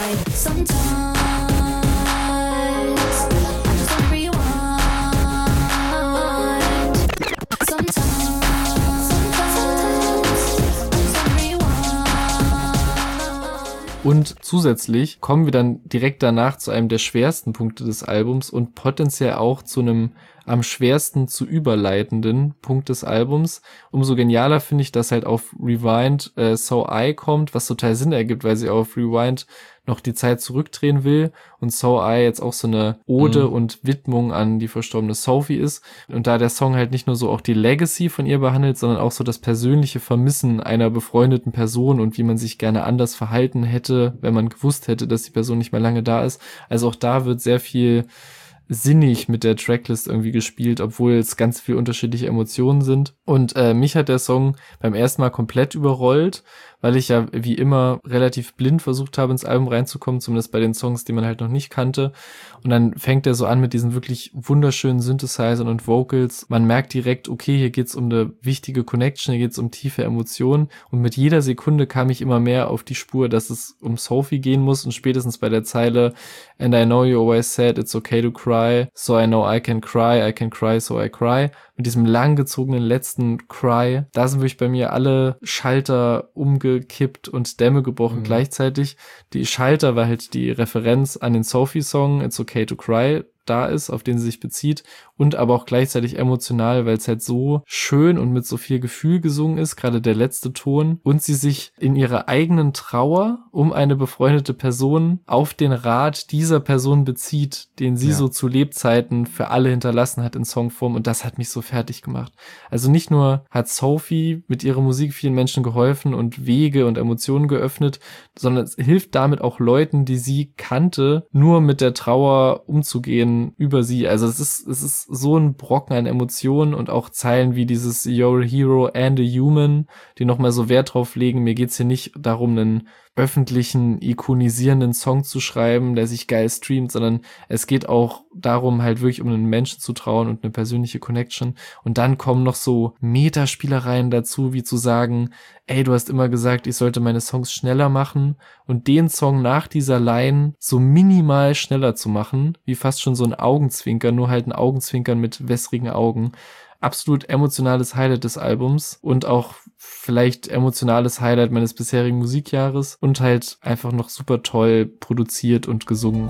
Und zusätzlich kommen wir dann direkt danach zu einem der schwersten Punkte des Albums und potenziell auch zu einem am schwersten zu überleitenden Punkt des Albums. Umso genialer finde ich, dass halt auf Rewind So I kommt, was total Sinn ergibt, weil sie auf Rewind noch die Zeit zurückdrehen will und So I jetzt auch so eine Ode und Widmung an die verstorbene Sophie ist. Und da der Song halt nicht nur so auch die Legacy von ihr behandelt, sondern auch so das persönliche Vermissen einer befreundeten Person und wie man sich gerne anders verhalten hätte, wenn man gewusst hätte, dass die Person nicht mehr lange da ist. Also auch da wird sehr viel sinnig mit der Tracklist irgendwie gespielt, obwohl es ganz viel unterschiedliche Emotionen sind. Und mich hat der Song beim ersten Mal komplett überrollt, weil ich ja wie immer relativ blind versucht habe, ins Album reinzukommen, zumindest bei den Songs, die man halt noch nicht kannte. Und dann fängt er so an mit diesen wirklich wunderschönen Synthesizern und Vocals. Man merkt direkt, okay, hier geht's um eine wichtige Connection, hier geht's um tiefe Emotionen. Und mit jeder Sekunde kam ich immer mehr auf die Spur, dass es um Sophie gehen muss. Und spätestens bei der Zeile "And I know you always said it's okay to cry, so I know I can cry, so I cry", mit diesem langgezogenen letzten Cry, da sind wirklich bei mir alle Schalter umgekippt und Dämme gebrochen gleichzeitig. Die Schalter war halt die Referenz an den Sophie-Song It's Okay to Cry da ist, auf den sie sich bezieht, und aber auch gleichzeitig emotional, weil es halt so schön und mit so viel Gefühl gesungen ist, gerade der letzte Ton, und sie sich in ihrer eigenen Trauer um eine befreundete Person auf den Rat dieser Person bezieht, den sie so zu Lebzeiten für alle hinterlassen hat in Songform, und das hat mich so fertig gemacht. Also nicht nur hat Sophie mit ihrer Musik vielen Menschen geholfen und Wege und Emotionen geöffnet, sondern es hilft damit auch Leuten, die sie kannte, nur mit der Trauer umzugehen über sie. Also es ist so ein Brocken an Emotionen und auch Zeilen wie dieses "You're a hero and a human", die nochmal so Wert drauf legen. Mir geht's hier nicht darum, einen öffentlichen, ikonisierenden Song zu schreiben, der sich geil streamt, sondern es geht auch darum, halt wirklich um einen Menschen zu trauen und eine persönliche Connection. Und dann kommen noch so Metaspielereien dazu, wie zu sagen, ey, du hast immer gesagt, ich sollte meine Songs schneller machen, und den Song nach dieser Line so minimal schneller zu machen, wie fast schon so ein Augenzwinkern, nur halt ein Augenzwinkern mit wässrigen Augen. Absolut emotionales Highlight des Albums und auch vielleicht emotionales Highlight meines bisherigen Musikjahres und halt einfach noch super toll produziert und gesungen.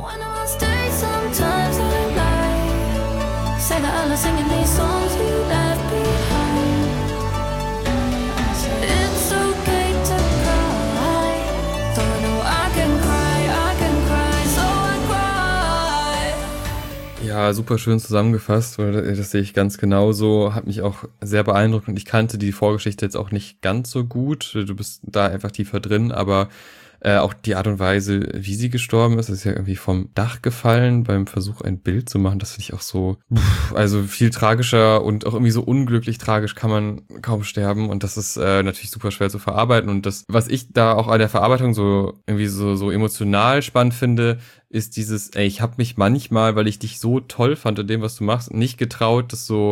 Ja, super schön zusammengefasst, weil das sehe ich ganz genauso, hat mich auch sehr beeindruckt, und ich kannte die Vorgeschichte jetzt auch nicht ganz so gut, du bist da einfach tiefer drin, aber auch die Art und Weise, wie sie gestorben ist ja irgendwie vom Dach gefallen beim Versuch, ein Bild zu machen. Das finde ich auch so, also viel tragischer und auch irgendwie so unglücklich tragisch kann man kaum sterben. Und das ist natürlich super schwer zu verarbeiten. Und das, was ich da auch an der Verarbeitung so irgendwie so emotional spannend finde, ist dieses, ey, ich habe mich manchmal, weil ich dich so toll fand in dem, was du machst, nicht getraut, das so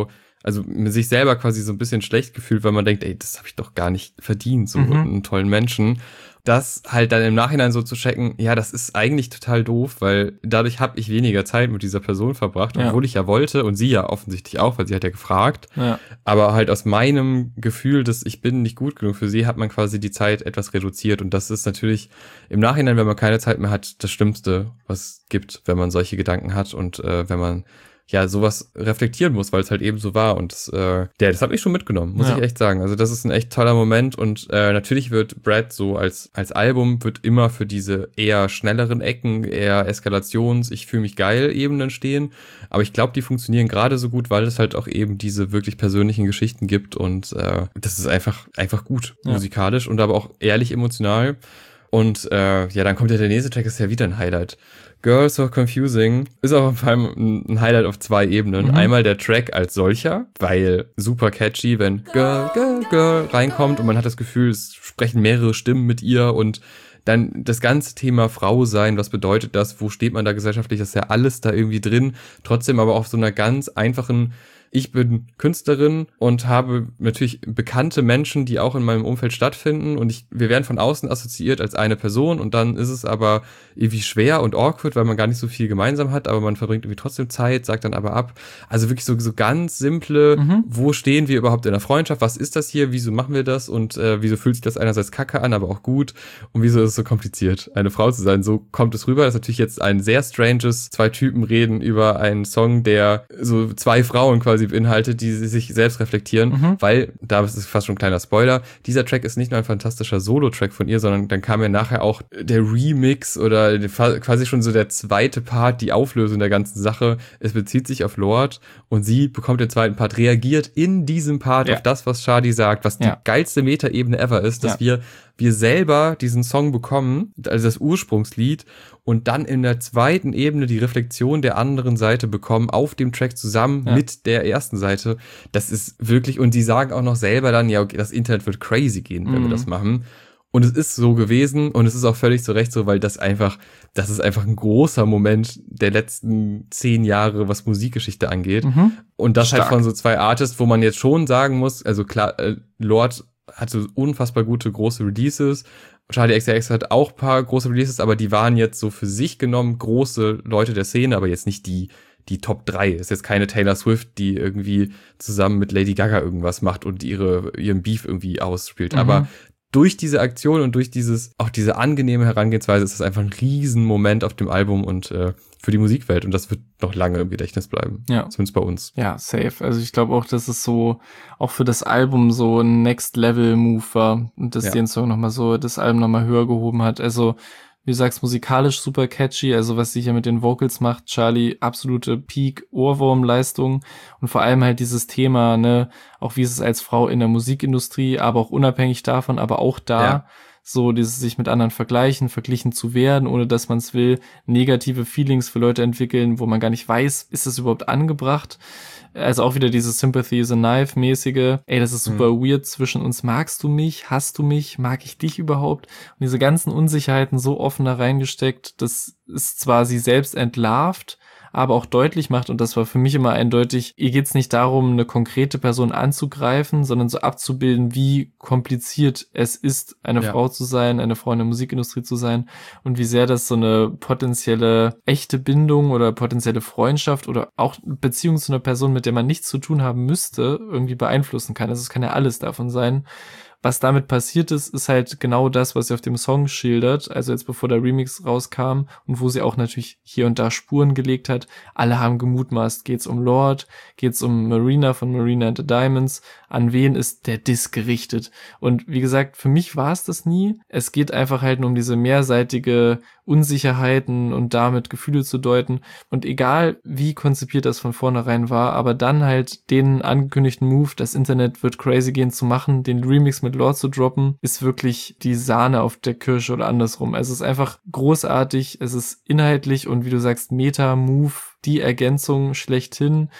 also mit sich selber quasi so ein bisschen schlecht gefühlt, weil man denkt, ey, das habe ich doch gar nicht verdient, so einen tollen Menschen. Das halt dann im Nachhinein so zu checken, ja, das ist eigentlich total doof, weil dadurch habe ich weniger Zeit mit dieser Person verbracht, obwohl ich ja wollte und sie ja offensichtlich auch, weil sie hat ja gefragt. Ja. Aber halt aus meinem Gefühl, dass ich bin nicht gut genug für sie, hat man quasi die Zeit etwas reduziert. Und das ist natürlich im Nachhinein, wenn man keine Zeit mehr hat, das Schlimmste, was es gibt, wenn man solche Gedanken hat und wenn man ja sowas reflektieren muss, weil es halt eben so war und das hat mich schon mitgenommen, muss ich echt sagen. Also das ist ein echt toller Moment und natürlich wird Brad so als Album wird immer für diese eher schnelleren Ecken, eher ich fühle mich geil Ebenen stehen, aber ich glaube, die funktionieren gerade so gut, weil es halt auch eben diese wirklich persönlichen Geschichten gibt und das ist einfach gut musikalisch und aber auch ehrlich emotional und dann kommt ja der nächste Track, ist ja wieder ein Highlight. Girl So Confusing ist auch vor allem ein Highlight auf 2 Ebenen. Einmal der Track als solcher, weil super catchy, wenn Girl, Girl, Girl reinkommt und man hat das Gefühl, es sprechen mehrere Stimmen mit ihr und dann das ganze Thema Frau sein, was bedeutet das, wo steht man da gesellschaftlich, das ist ja alles da irgendwie drin, trotzdem aber auf so einer ganz einfachen, ich bin Künstlerin und habe natürlich bekannte Menschen, die auch in meinem Umfeld stattfinden und wir werden von außen assoziiert als eine Person und dann ist es aber irgendwie schwer und awkward, weil man gar nicht so viel gemeinsam hat, aber man verbringt irgendwie trotzdem Zeit, sagt dann aber ab. Also wirklich so ganz simple, wo stehen wir überhaupt in der Freundschaft, was ist das hier, wieso machen wir das und wieso fühlt sich das einerseits kacke an, aber auch gut und wieso ist es so kompliziert, eine Frau zu sein, so kommt es rüber. Das ist natürlich jetzt ein sehr stranges, 2 Typen reden über einen Song, der so 2 Frauen quasi beinhaltet, die sich selbst reflektieren, weil, da ist es fast schon ein kleiner Spoiler, dieser Track ist nicht nur ein fantastischer Solo-Track von ihr, sondern dann kam ja nachher auch der Remix oder quasi schon so der zweite Part, die Auflösung der ganzen Sache. Es bezieht sich auf Lorde und sie bekommt den zweiten Part, reagiert in diesem Part auf das, was Shadi sagt, was die geilste Meta-Ebene ever ist, dass wir selber diesen Song bekommen, also das Ursprungslied, und dann in der zweiten Ebene die Reflexion der anderen Seite bekommen, auf dem Track zusammen mit der ersten Seite. Das ist wirklich, und die sagen auch noch selber dann, ja, okay, das Internet wird crazy gehen, wenn wir das machen. Und es ist so gewesen und es ist auch völlig zu Recht so, weil das ist einfach ein großer Moment der letzten 10 Jahre, was Musikgeschichte angeht. Und das halt von so 2 Artists, wo man jetzt schon sagen muss, also klar, Lorde hatte unfassbar gute große Releases. Charli XCX hat auch ein paar große Releases, aber die waren jetzt so für sich genommen große Leute der Szene, aber jetzt nicht die Top 3. Ist jetzt keine Taylor Swift, die irgendwie zusammen mit Lady Gaga irgendwas macht und ihren Beef irgendwie ausspielt. Aber durch diese Aktion und durch diese angenehme Herangehensweise ist das einfach ein Riesenmoment auf dem Album und für die Musikwelt. Und das wird noch lange im Gedächtnis bleiben. Ja. Zumindest bei uns. Ja, safe. Also ich glaube auch, dass es so auch für das Album so ein Next-Level-Move war und dass den Song das Album nochmal höher gehoben hat. Also wie du sagst, musikalisch super catchy, also was sie hier mit den Vocals macht, Charli, absolute Peak-Ohrwurm-Leistung und vor allem halt dieses Thema, ne, auch wie ist es als Frau in der Musikindustrie, aber auch unabhängig davon, aber auch da, so dieses sich mit anderen verglichen zu werden, ohne dass man es will, negative Feelings für Leute entwickeln, wo man gar nicht weiß, ist das überhaupt angebracht? Also auch wieder dieses Sympathy is a Knife-mäßige, ey, das ist super weird zwischen uns, magst du mich, hasst du mich, mag ich dich überhaupt? Und diese ganzen Unsicherheiten so offen da reingesteckt, das ist zwar sie selbst entlarvt, aber auch deutlich macht, und das war für mich immer eindeutig, ihr geht's nicht darum, eine konkrete Person anzugreifen, sondern so abzubilden, wie kompliziert es ist, eine Frau zu sein, eine Frau in der Musikindustrie zu sein und wie sehr das so eine potenzielle echte Bindung oder potenzielle Freundschaft oder auch Beziehung zu einer Person, mit der man nichts zu tun haben müsste, irgendwie beeinflussen kann. Also es kann ja alles davon sein. Was damit passiert ist halt genau das, was sie auf dem Song schildert, also jetzt bevor der Remix rauskam und wo sie auch natürlich hier und da Spuren gelegt hat. Alle haben gemutmaßt, geht's um Lorde, geht's um Marina von Marina and the Diamonds, an wen ist der Diss gerichtet? Und wie gesagt, für mich war es das nie. Es geht einfach halt nur um diese mehrseitige Unsicherheiten und damit Gefühle zu deuten. Und egal, wie konzipiert das von vornherein war, aber dann halt den angekündigten Move, das Internet wird crazy gehen zu machen, den Remix mit Lorde zu droppen, ist wirklich die Sahne auf der Kirsche oder andersrum. Es ist einfach großartig, es ist inhaltlich und wie du sagst, Meta-Move, die Ergänzung schlechthin.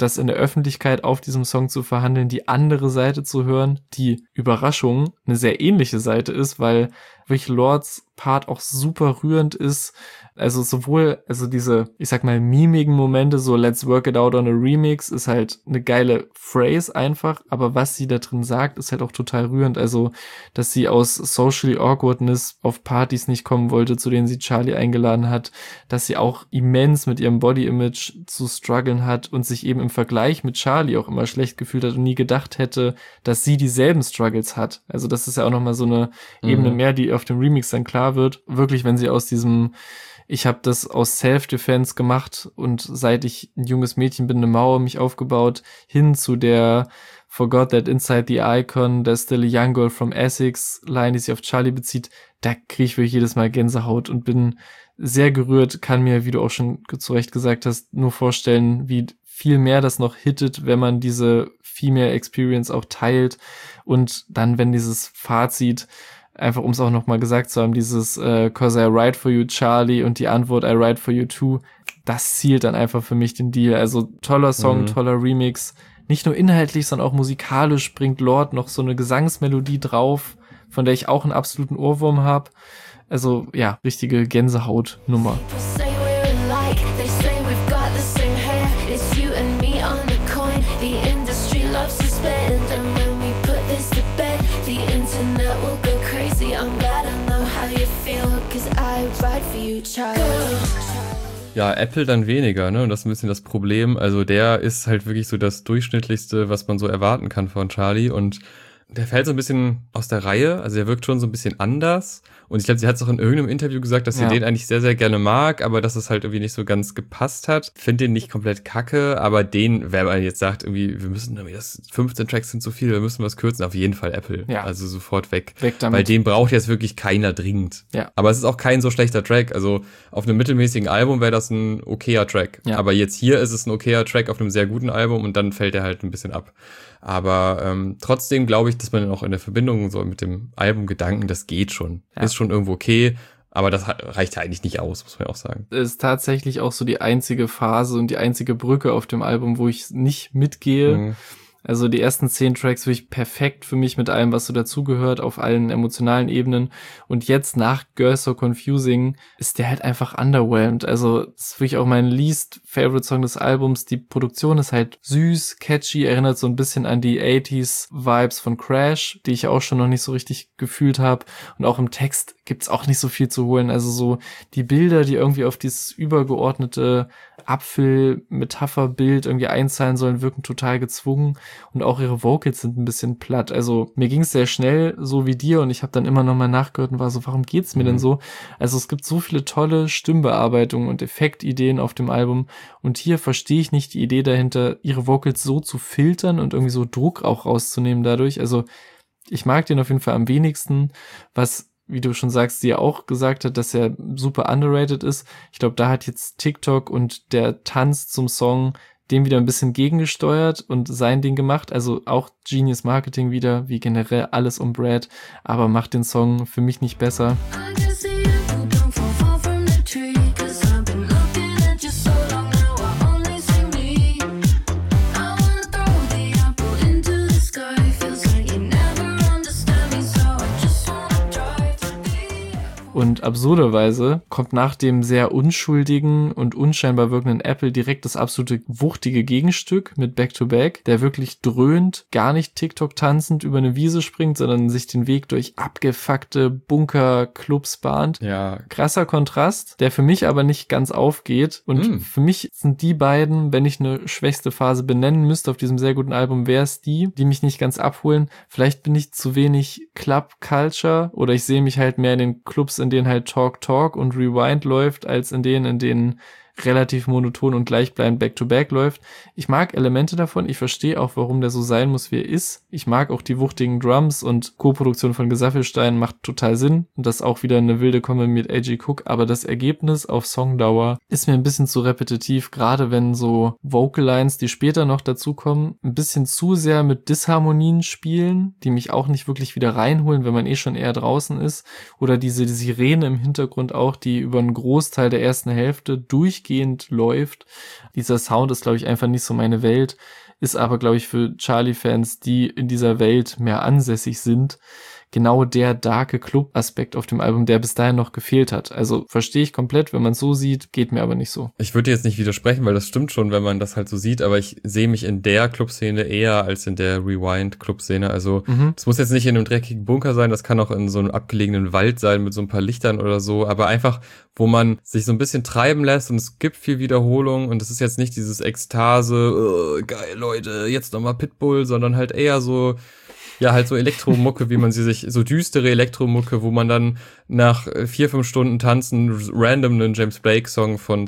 das in der Öffentlichkeit auf diesem Song zu verhandeln, die andere Seite zu hören, die Überraschung eine sehr ähnliche Seite ist, weil wirklich Lords Part auch super rührend ist. Also sowohl, diese, ich sag mal, mimigen Momente, so let's work it out on a remix, ist halt eine geile Phrase einfach, aber was sie da drin sagt, ist halt auch total rührend. Also, dass sie aus Socially Awkwardness auf Partys nicht kommen wollte, zu denen sie Charli eingeladen hat, dass sie auch immens mit ihrem Body-Image zu strugglen hat und sich eben im Vergleich mit Charli auch immer schlecht gefühlt hat und nie gedacht hätte, dass sie dieselben Struggles hat. Also das ist ja auch nochmal so eine Ebene mehr, die auf dem Remix dann klar wird. Wirklich, wenn sie aus diesem ich habe das aus Self-Defense gemacht und seit ich ein junges Mädchen bin, eine Mauer mich aufgebaut, hin zu der Forgot that inside the icon, there's still a young girl from Essex Line, die sich auf Charli bezieht, da kriege ich wirklich jedes Mal Gänsehaut und bin sehr gerührt, kann mir, wie du auch schon zu Recht gesagt hast, nur vorstellen, wie viel mehr das noch hittet, wenn man diese Female Experience auch teilt und dann, wenn dieses Fazit einfach um es auch nochmal gesagt zu haben, dieses "Cause I write for you, Charli" und die Antwort "I write for you too", das zielt dann einfach für mich den Deal. Also toller Song, toller Remix. Nicht nur inhaltlich, sondern auch musikalisch bringt Lord noch so eine Gesangsmelodie drauf, von der ich auch einen absoluten Ohrwurm habe. Also ja, richtige Gänsehautnummer. Ja, Apple dann weniger, ne? Und das ist ein bisschen das Problem. Also der ist halt wirklich so das Durchschnittlichste, was man so erwarten kann von Charli. Und der fällt so ein bisschen aus der Reihe. Also er wirkt schon so ein bisschen anders. Und ich glaube, sie hat es auch in irgendeinem Interview gesagt, dass sie den eigentlich sehr, sehr gerne mag, aber dass es halt irgendwie nicht so ganz gepasst hat. Finde den nicht komplett kacke, aber den, wenn man jetzt sagt, irgendwie, wir müssen irgendwie, 15 Tracks sind zu viel, wir müssen was kürzen, auf jeden Fall Apple. Ja. Also sofort weg. Weg damit. Weil den braucht jetzt wirklich keiner dringend. Ja. Aber es ist auch kein so schlechter Track. Also auf einem mittelmäßigen Album wäre das ein okayer Track. Ja. Aber jetzt hier ist es ein okayer Track auf einem sehr guten Album und dann fällt er halt ein bisschen ab. Aber trotzdem glaube ich, dass man auch in der Verbindung so mit dem Albumgedanken, das geht schon. Ja. Ist schon irgendwo okay, aber das reicht ja eigentlich nicht aus, muss man auch sagen. Ist tatsächlich auch so die einzige Phase und die einzige Brücke auf dem Album, wo ich nicht mitgehe. Also die ersten 10 Tracks wirklich perfekt für mich mit allem, was so dazugehört, auf allen emotionalen Ebenen. Und jetzt nach Girls So Confusing ist der halt einfach underwhelmed. Also das ist wirklich auch mein least favorite Song des Albums. Die Produktion ist halt süß, catchy, erinnert so ein bisschen an die 80s Vibes von Crash, die ich auch schon noch nicht so richtig gefühlt habe. Und auch im Text gibt's auch nicht so viel zu holen. Also so die Bilder, die irgendwie auf dieses übergeordnete Apfel-Metapherbild irgendwie einzahlen sollen, wirken total gezwungen und auch ihre Vocals sind ein bisschen platt. Also mir ging es sehr schnell, so wie dir, und ich habe dann immer nochmal nachgehört und war so, warum geht's mir denn so? Also es gibt so viele tolle Stimmbearbeitungen und Effektideen auf dem Album und hier verstehe ich nicht die Idee dahinter, ihre Vocals so zu filtern und irgendwie so Druck auch rauszunehmen dadurch. Also ich mag den auf jeden Fall am wenigsten, was, wie du schon sagst, sie ja auch gesagt hat, dass er super underrated ist. Ich glaube, da hat jetzt TikTok und der Tanz zum Song dem wieder ein bisschen gegengesteuert und sein Ding gemacht. Also auch Genius Marketing wieder, wie generell alles um Brad, aber macht den Song für mich nicht besser. Und absurderweise kommt nach dem sehr unschuldigen und unscheinbar wirkenden Apple direkt das absolute wuchtige Gegenstück mit Back to Back, der wirklich dröhnt, gar nicht TikTok tanzend über eine Wiese springt, sondern sich den Weg durch abgefuckte Bunker-Clubs bahnt. Ja. Krasser Kontrast, der für mich aber nicht ganz aufgeht. Und für mich sind die beiden, wenn ich eine schwächste Phase benennen müsste auf diesem sehr guten Album, wäre es die mich nicht ganz abholen. Vielleicht bin ich zu wenig Club-Culture oder ich sehe mich halt mehr in den Clubs, in denen halt Talk und Rewind läuft, als in denen relativ monoton und gleichbleibend Back-to-Back läuft. Ich mag Elemente davon, ich verstehe auch, warum der so sein muss, wie er ist. Ich mag auch die wuchtigen Drums und Co-Produktion von Gesaffelstein macht total Sinn. Und das auch wieder eine wilde Kombi mit A.G. Cook, aber das Ergebnis auf Songdauer ist mir ein bisschen zu repetitiv, gerade wenn so Vocallines, die später noch dazukommen, ein bisschen zu sehr mit Disharmonien spielen, die mich auch nicht wirklich wieder reinholen, wenn man eh schon eher draußen ist. Oder diese Sirene im Hintergrund auch, die über einen Großteil der ersten Hälfte durchgeht durchgehend läuft. Dieser Sound ist, glaube ich, einfach nicht so meine Welt, ist aber, glaube ich, für Charlie-Fans, die in dieser Welt mehr ansässig sind, genau der darke Club-Aspekt auf dem Album, der bis dahin noch gefehlt hat. Also verstehe ich komplett, wenn man es so sieht, geht mir aber nicht so. Ich würde jetzt nicht widersprechen, weil das stimmt schon, wenn man das halt so sieht, aber ich sehe mich in der Clubszene eher als in der Rewind-Clubszene. Also es muss jetzt nicht in einem dreckigen Bunker sein, das kann auch in so einem abgelegenen Wald sein mit so ein paar Lichtern oder so, aber einfach, wo man sich so ein bisschen treiben lässt und es gibt viel Wiederholung und es ist jetzt nicht dieses Ekstase, geil Leute, jetzt nochmal Pitbull, sondern halt eher so, ja, halt so Elektromucke, wie man sie sich, so düstere Elektromucke, wo man dann nach 4-5 Stunden Tanzen random einen James Blake-Song von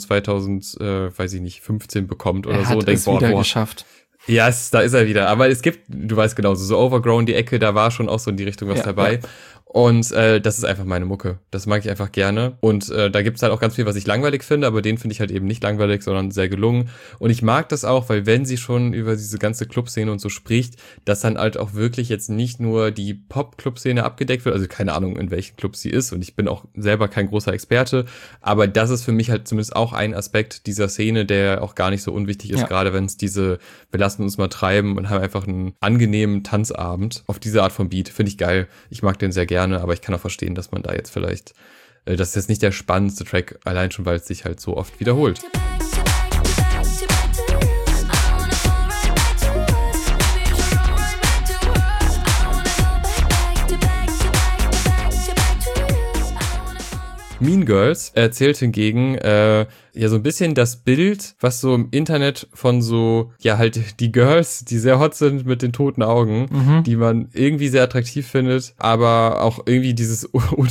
2015 bekommt oder so. Und denkt, boah, geschafft. Ja, da ist er wieder. Aber es gibt, du weißt genauso, so Overgrown, die Ecke, da war schon auch so in die Richtung was dabei. Ja. Und das ist einfach meine Mucke. Das mag ich einfach gerne. Und da gibt's halt auch ganz viel, was ich langweilig finde, aber den finde ich halt eben nicht langweilig, sondern sehr gelungen. Und ich mag das auch, weil wenn sie schon über diese ganze Clubszene und so spricht, dass dann halt auch wirklich jetzt nicht nur die Pop-Club-Szene abgedeckt wird, also keine Ahnung, in welchen Clubs sie ist. Und ich bin auch selber kein großer Experte, aber das ist für mich halt zumindest auch ein Aspekt dieser Szene, der auch gar nicht so unwichtig ist, gerade wenn es diese, wir lassen uns mal treiben und haben einfach einen angenehmen Tanzabend auf diese Art von Beat. Finde ich geil. Ich mag den sehr gerne. Aber ich kann auch verstehen, dass man da jetzt vielleicht, das ist jetzt nicht der spannendste Track, allein schon, weil es sich halt so oft wiederholt. Mean Girls erzählt hingegen ja so ein bisschen das Bild, was so im Internet von so, ja halt die Girls, die sehr hot sind mit den toten Augen, die man irgendwie sehr attraktiv findet, aber auch irgendwie dieses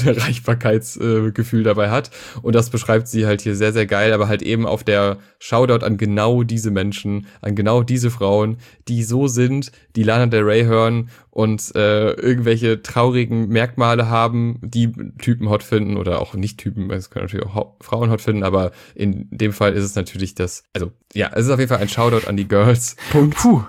Unerreichbarkeitsgefühl dabei hat. Und das beschreibt sie halt hier sehr, sehr geil, aber halt eben auf der Shoutout an genau diese Menschen, an genau diese Frauen, die so sind, die Lana Del Rey hören und irgendwelche traurigen Merkmale haben, die Typen hot finden oder auch nicht Typen, es können natürlich auch Frauen hot finden, aber in dem Fall ist es natürlich das, also ja, es ist auf jeden Fall ein Shoutout an die Girls. Punkt. Puh.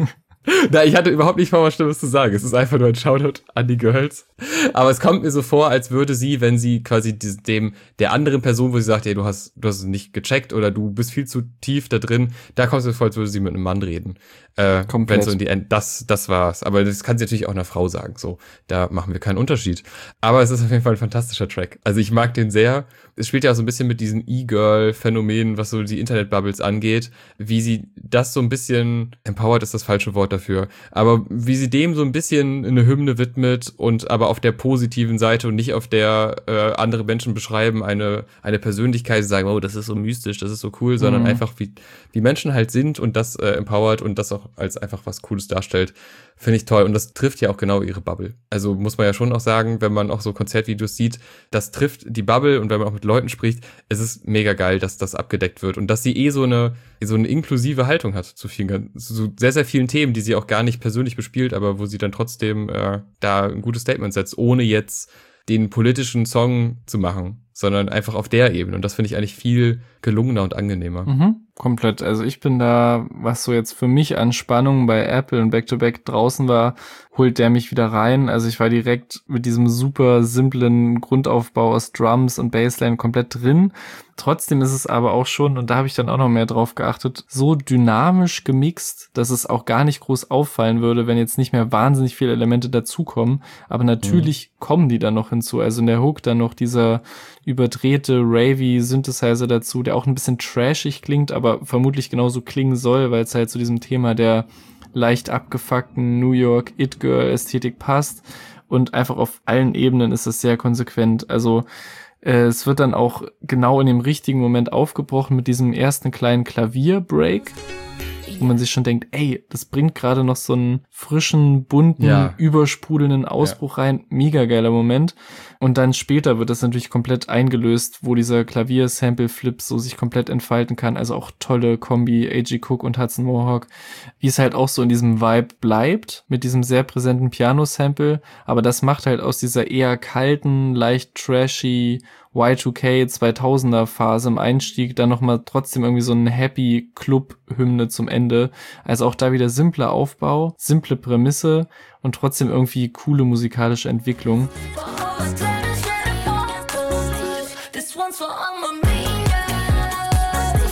Na, ich hatte überhaupt nicht vor, was Schlimmes zu sagen. Es ist einfach nur ein Shoutout an die Girls. Aber es kommt mir so vor, als würde sie, wenn sie quasi der anderen Person, wo sie sagt, ey, du hast es nicht gecheckt oder du bist viel zu tief da drin, da kommt es mir vor, als würde sie mit einem Mann reden. Wenn so in die das war's. Aber das kann sie natürlich auch einer Frau sagen, so. Da machen wir keinen Unterschied. Aber es ist auf jeden Fall ein fantastischer Track. Also ich mag den sehr. Es spielt ja auch so ein bisschen mit diesen E-Girl-Phänomenen, was so die Internet-Bubbles angeht, wie sie das so ein bisschen, empowered ist das falsche Wort dafür, aber wie sie dem so ein bisschen eine Hymne widmet und aber auf der positiven Seite und nicht auf der andere Menschen beschreiben eine Persönlichkeit, sagen, oh, das ist so mystisch, das ist so cool, sondern einfach wie Menschen halt sind und das empowert und das auch als einfach was Cooles darstellt, finde ich toll. Und das trifft ja auch genau ihre Bubble. Also muss man ja schon auch sagen, wenn man auch so Konzertvideos sieht, das trifft die Bubble und wenn man auch mit Leuten spricht, es ist mega geil, dass das abgedeckt wird und dass sie so eine inklusive Haltung hat zu sehr, sehr vielen Themen, die sie auch gar nicht persönlich bespielt, aber wo sie dann trotzdem da ein gutes Statement setzt, ohne jetzt den politischen Song zu machen, sondern einfach auf der Ebene. Und das finde ich eigentlich viel gelungener und angenehmer. Komplett. Also ich bin da, was so jetzt für mich an Spannung bei Apple und Back-to-Back draußen war, holt der mich wieder rein. Also ich war direkt mit diesem super simplen Grundaufbau aus Drums und Bassline komplett drin. Trotzdem ist es aber auch schon, und da habe ich dann auch noch mehr drauf geachtet, so dynamisch gemixt, dass es auch gar nicht groß auffallen würde, wenn jetzt nicht mehr wahnsinnig viele Elemente dazukommen. Aber natürlich kommen die dann noch hinzu. Also in der Hook dann noch dieser überdrehte Ravey-Synthesizer dazu, der auch ein bisschen trashig klingt, aber vermutlich genauso klingen soll, weil es halt zu diesem Thema der leicht abgefuckten New York It-Girl-Ästhetik passt. Und einfach auf allen Ebenen ist es sehr konsequent. Also es wird dann auch genau in dem richtigen Moment aufgebrochen mit diesem ersten kleinen Klavierbreak, wo man sich schon denkt, ey, das bringt gerade noch so einen frischen, bunten, übersprudelnden Ausbruch rein. Mega geiler Moment. Und dann später wird das natürlich komplett eingelöst, wo dieser Klavier-Sample-Flip so sich komplett entfalten kann. Also auch tolle Kombi, A.G. Cook und Hudson Mohawk, wie es halt auch so in diesem Vibe bleibt, mit diesem sehr präsenten Piano-Sample. Aber das macht halt aus dieser eher kalten, leicht trashy Y2K 2000er Phase im Einstieg dann nochmal trotzdem irgendwie so eine Happy Club-Hymne zum Ende. Also auch da wieder simpler Aufbau, simple Prämisse und trotzdem irgendwie coole musikalische Entwicklung. This one's for all my mean girls.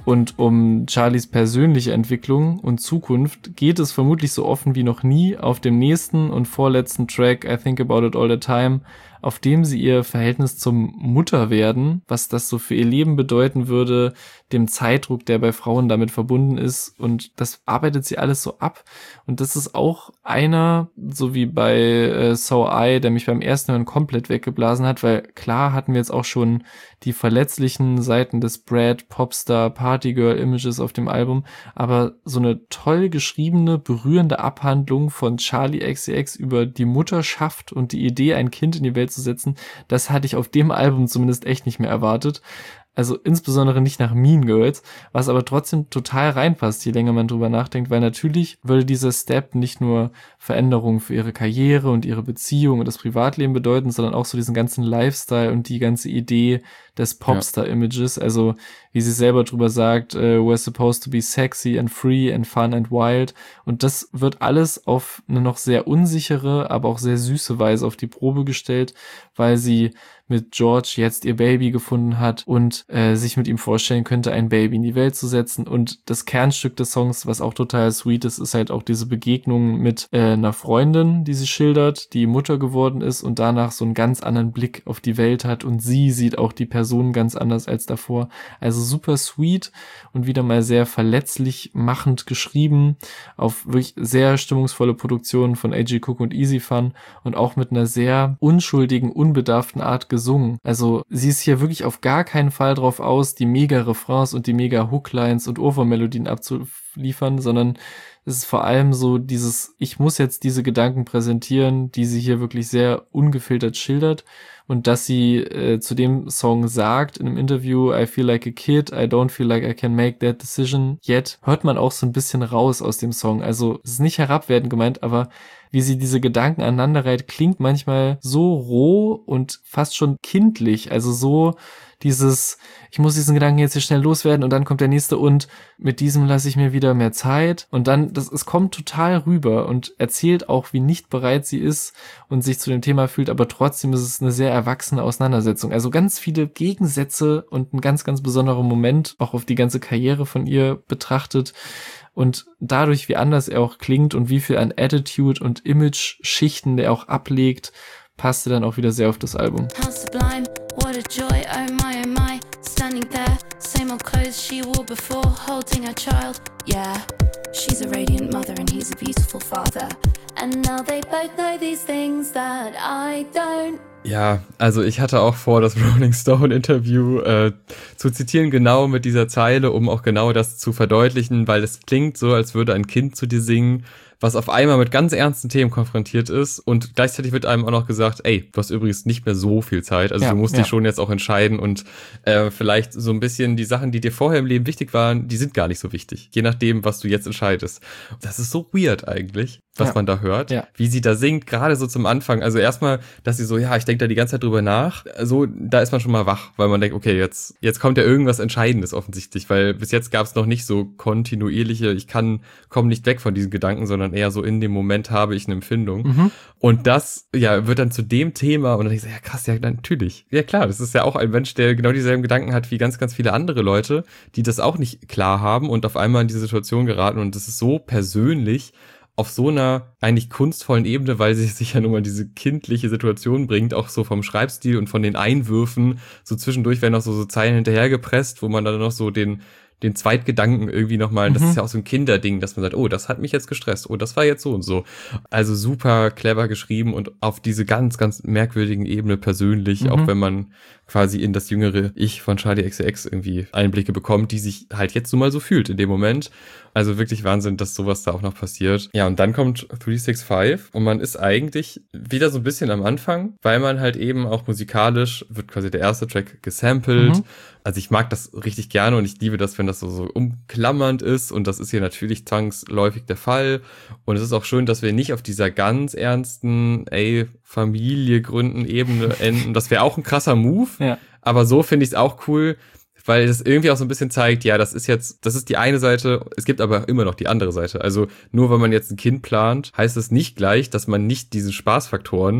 Und um Charlies persönliche Entwicklung und Zukunft geht es vermutlich so offen wie noch nie auf dem nächsten und vorletzten Track I Think About It All the Time, auf dem sie ihr Verhältnis zum Mutterwerden, was das so für ihr Leben bedeuten würde, dem Zeitdruck, der bei Frauen damit verbunden ist, und das arbeitet sie alles so ab. Und das ist auch einer, so wie bei So I, der mich beim ersten Hören komplett weggeblasen hat, weil klar hatten wir jetzt auch schon die verletzlichen Seiten des Brad, Popstar, Partygirl Images auf dem Album, aber so eine toll geschriebene, berührende Abhandlung von Charli XCX über die Mutterschaft und die Idee, ein Kind in die Welt zu setzen, das hatte ich auf dem Album zumindest echt nicht mehr erwartet. Also insbesondere nicht nach Mean Girls, was aber trotzdem total reinpasst, je länger man drüber nachdenkt, weil natürlich würde dieser Step nicht nur Veränderungen für ihre Karriere und ihre Beziehung und das Privatleben bedeuten, sondern auch so diesen ganzen Lifestyle und die ganze Idee des Popstar-Images, also wie sie selber drüber sagt, we're supposed to be sexy and free and fun and wild, und das wird alles auf eine noch sehr unsichere, aber auch sehr süße Weise auf die Probe gestellt, weil sie mit George jetzt ihr Baby gefunden hat und sich mit ihm vorstellen könnte, ein Baby in die Welt zu setzen. Und das Kernstück des Songs, was auch total sweet ist, ist halt auch diese Begegnung mit einer Freundin, die sie schildert, die Mutter geworden ist und danach so einen ganz anderen Blick auf die Welt hat, und sie sieht auch die Person ganz anders als davor. Also super sweet und wieder mal sehr verletzlich machend geschrieben, auf wirklich sehr stimmungsvolle Produktionen von A.G. Cook und Easy Fun und auch mit einer sehr unschuldigen, unbedarften Art gesungen. Also sie ist hier wirklich auf gar keinen Fall drauf aus, die Mega-Refrains und die Mega-Hooklines und Ohrwurm-Melodien abzuliefern, sondern es ist vor allem so dieses, ich muss jetzt diese Gedanken präsentieren, die sie hier wirklich sehr ungefiltert schildert, und dass sie zu dem Song sagt in einem Interview, I feel like a kid, I don't feel like I can make that decision yet, hört man auch so ein bisschen raus aus dem Song. Also es ist nicht herabwertend gemeint, aber wie sie diese Gedanken aneinanderreiht, klingt manchmal so roh und fast schon kindlich, also so dieses, ich muss diesen Gedanken jetzt hier schnell loswerden und dann kommt der nächste und mit diesem lasse ich mir wieder mehr Zeit, und dann, es kommt total rüber und erzählt auch, wie nicht bereit sie ist und sich zu dem Thema fühlt, aber trotzdem ist es eine sehr erwachsene Auseinandersetzung. Also ganz viele Gegensätze und ein ganz, ganz besonderer Moment, auch auf die ganze Karriere von ihr betrachtet. Und dadurch, wie anders er auch klingt und wie viel an Attitude und Image-Schichten der auch ablegt, passte dann auch wieder sehr auf das Album. How sublime, what a joy, oh my, standing there, same old clothes she wore before, holding her child, yeah, she's a radiant mother and he's a beautiful father, and now they both know these things that I don't. Ja, also ich hatte auch vor, das Rolling Stone Interview zu zitieren, genau mit dieser Zeile, um auch genau das zu verdeutlichen, weil es klingt so, als würde ein Kind zu dir singen, was auf einmal mit ganz ernsten Themen konfrontiert ist, und gleichzeitig wird einem auch noch gesagt, ey, du hast übrigens nicht mehr so viel Zeit, also du musst dich schon jetzt auch entscheiden, und vielleicht so ein bisschen die Sachen, die dir vorher im Leben wichtig waren, die sind gar nicht so wichtig, je nachdem, was du jetzt entscheidest. Das ist so weird eigentlich, was man da hört, wie sie da singt, gerade so zum Anfang, also erstmal, dass sie so, ja, ich denke da die ganze Zeit drüber nach, so, da ist man schon mal wach, weil man denkt, okay, jetzt kommt ja irgendwas Entscheidendes offensichtlich, weil bis jetzt gab es noch nicht so kontinuierliche, ich komme nicht weg von diesen Gedanken, sondern eher so in dem Moment habe ich eine Empfindung. Und das, ja, wird dann zu dem Thema, und dann denke ich so, ja krass, ja natürlich. Ja klar, das ist ja auch ein Mensch, der genau dieselben Gedanken hat wie ganz, ganz viele andere Leute, die das auch nicht klar haben und auf einmal in diese Situation geraten, und das ist so persönlich, auf so einer eigentlich kunstvollen Ebene, weil sie sich ja nun mal diese kindliche Situation bringt, auch so vom Schreibstil und von den Einwürfen, so zwischendurch werden auch so Zeilen hinterhergepresst, wo man dann noch so den Zweitgedanken irgendwie nochmal, das ist ja auch so ein Kinderding, dass man sagt, oh, das hat mich jetzt gestresst, oh, das war jetzt so und so. Also super clever geschrieben und auf diese ganz, ganz merkwürdigen Ebene persönlich, auch wenn man quasi in das jüngere Ich von Charli XCX irgendwie Einblicke bekommt, die sich halt jetzt nun mal so fühlt in dem Moment. Also wirklich Wahnsinn, dass sowas da auch noch passiert. Ja, und dann kommt 365 und man ist eigentlich wieder so ein bisschen am Anfang, weil man halt eben auch musikalisch wird quasi der erste Track gesampelt. Also ich mag das richtig gerne und ich liebe das, wenn das so umklammernd ist, und das ist hier natürlich zwangsläufig der Fall. Und es ist auch schön, dass wir nicht auf dieser ganz ernsten, Familie gründen Ebene enden. Das wäre auch ein krasser Move, aber so finde ich es auch cool, weil es irgendwie auch so ein bisschen zeigt, ja, das ist die eine Seite, es gibt aber immer noch die andere Seite. Also nur weil man jetzt ein Kind plant, heißt es nicht gleich, dass man nicht diese Spaßfaktoren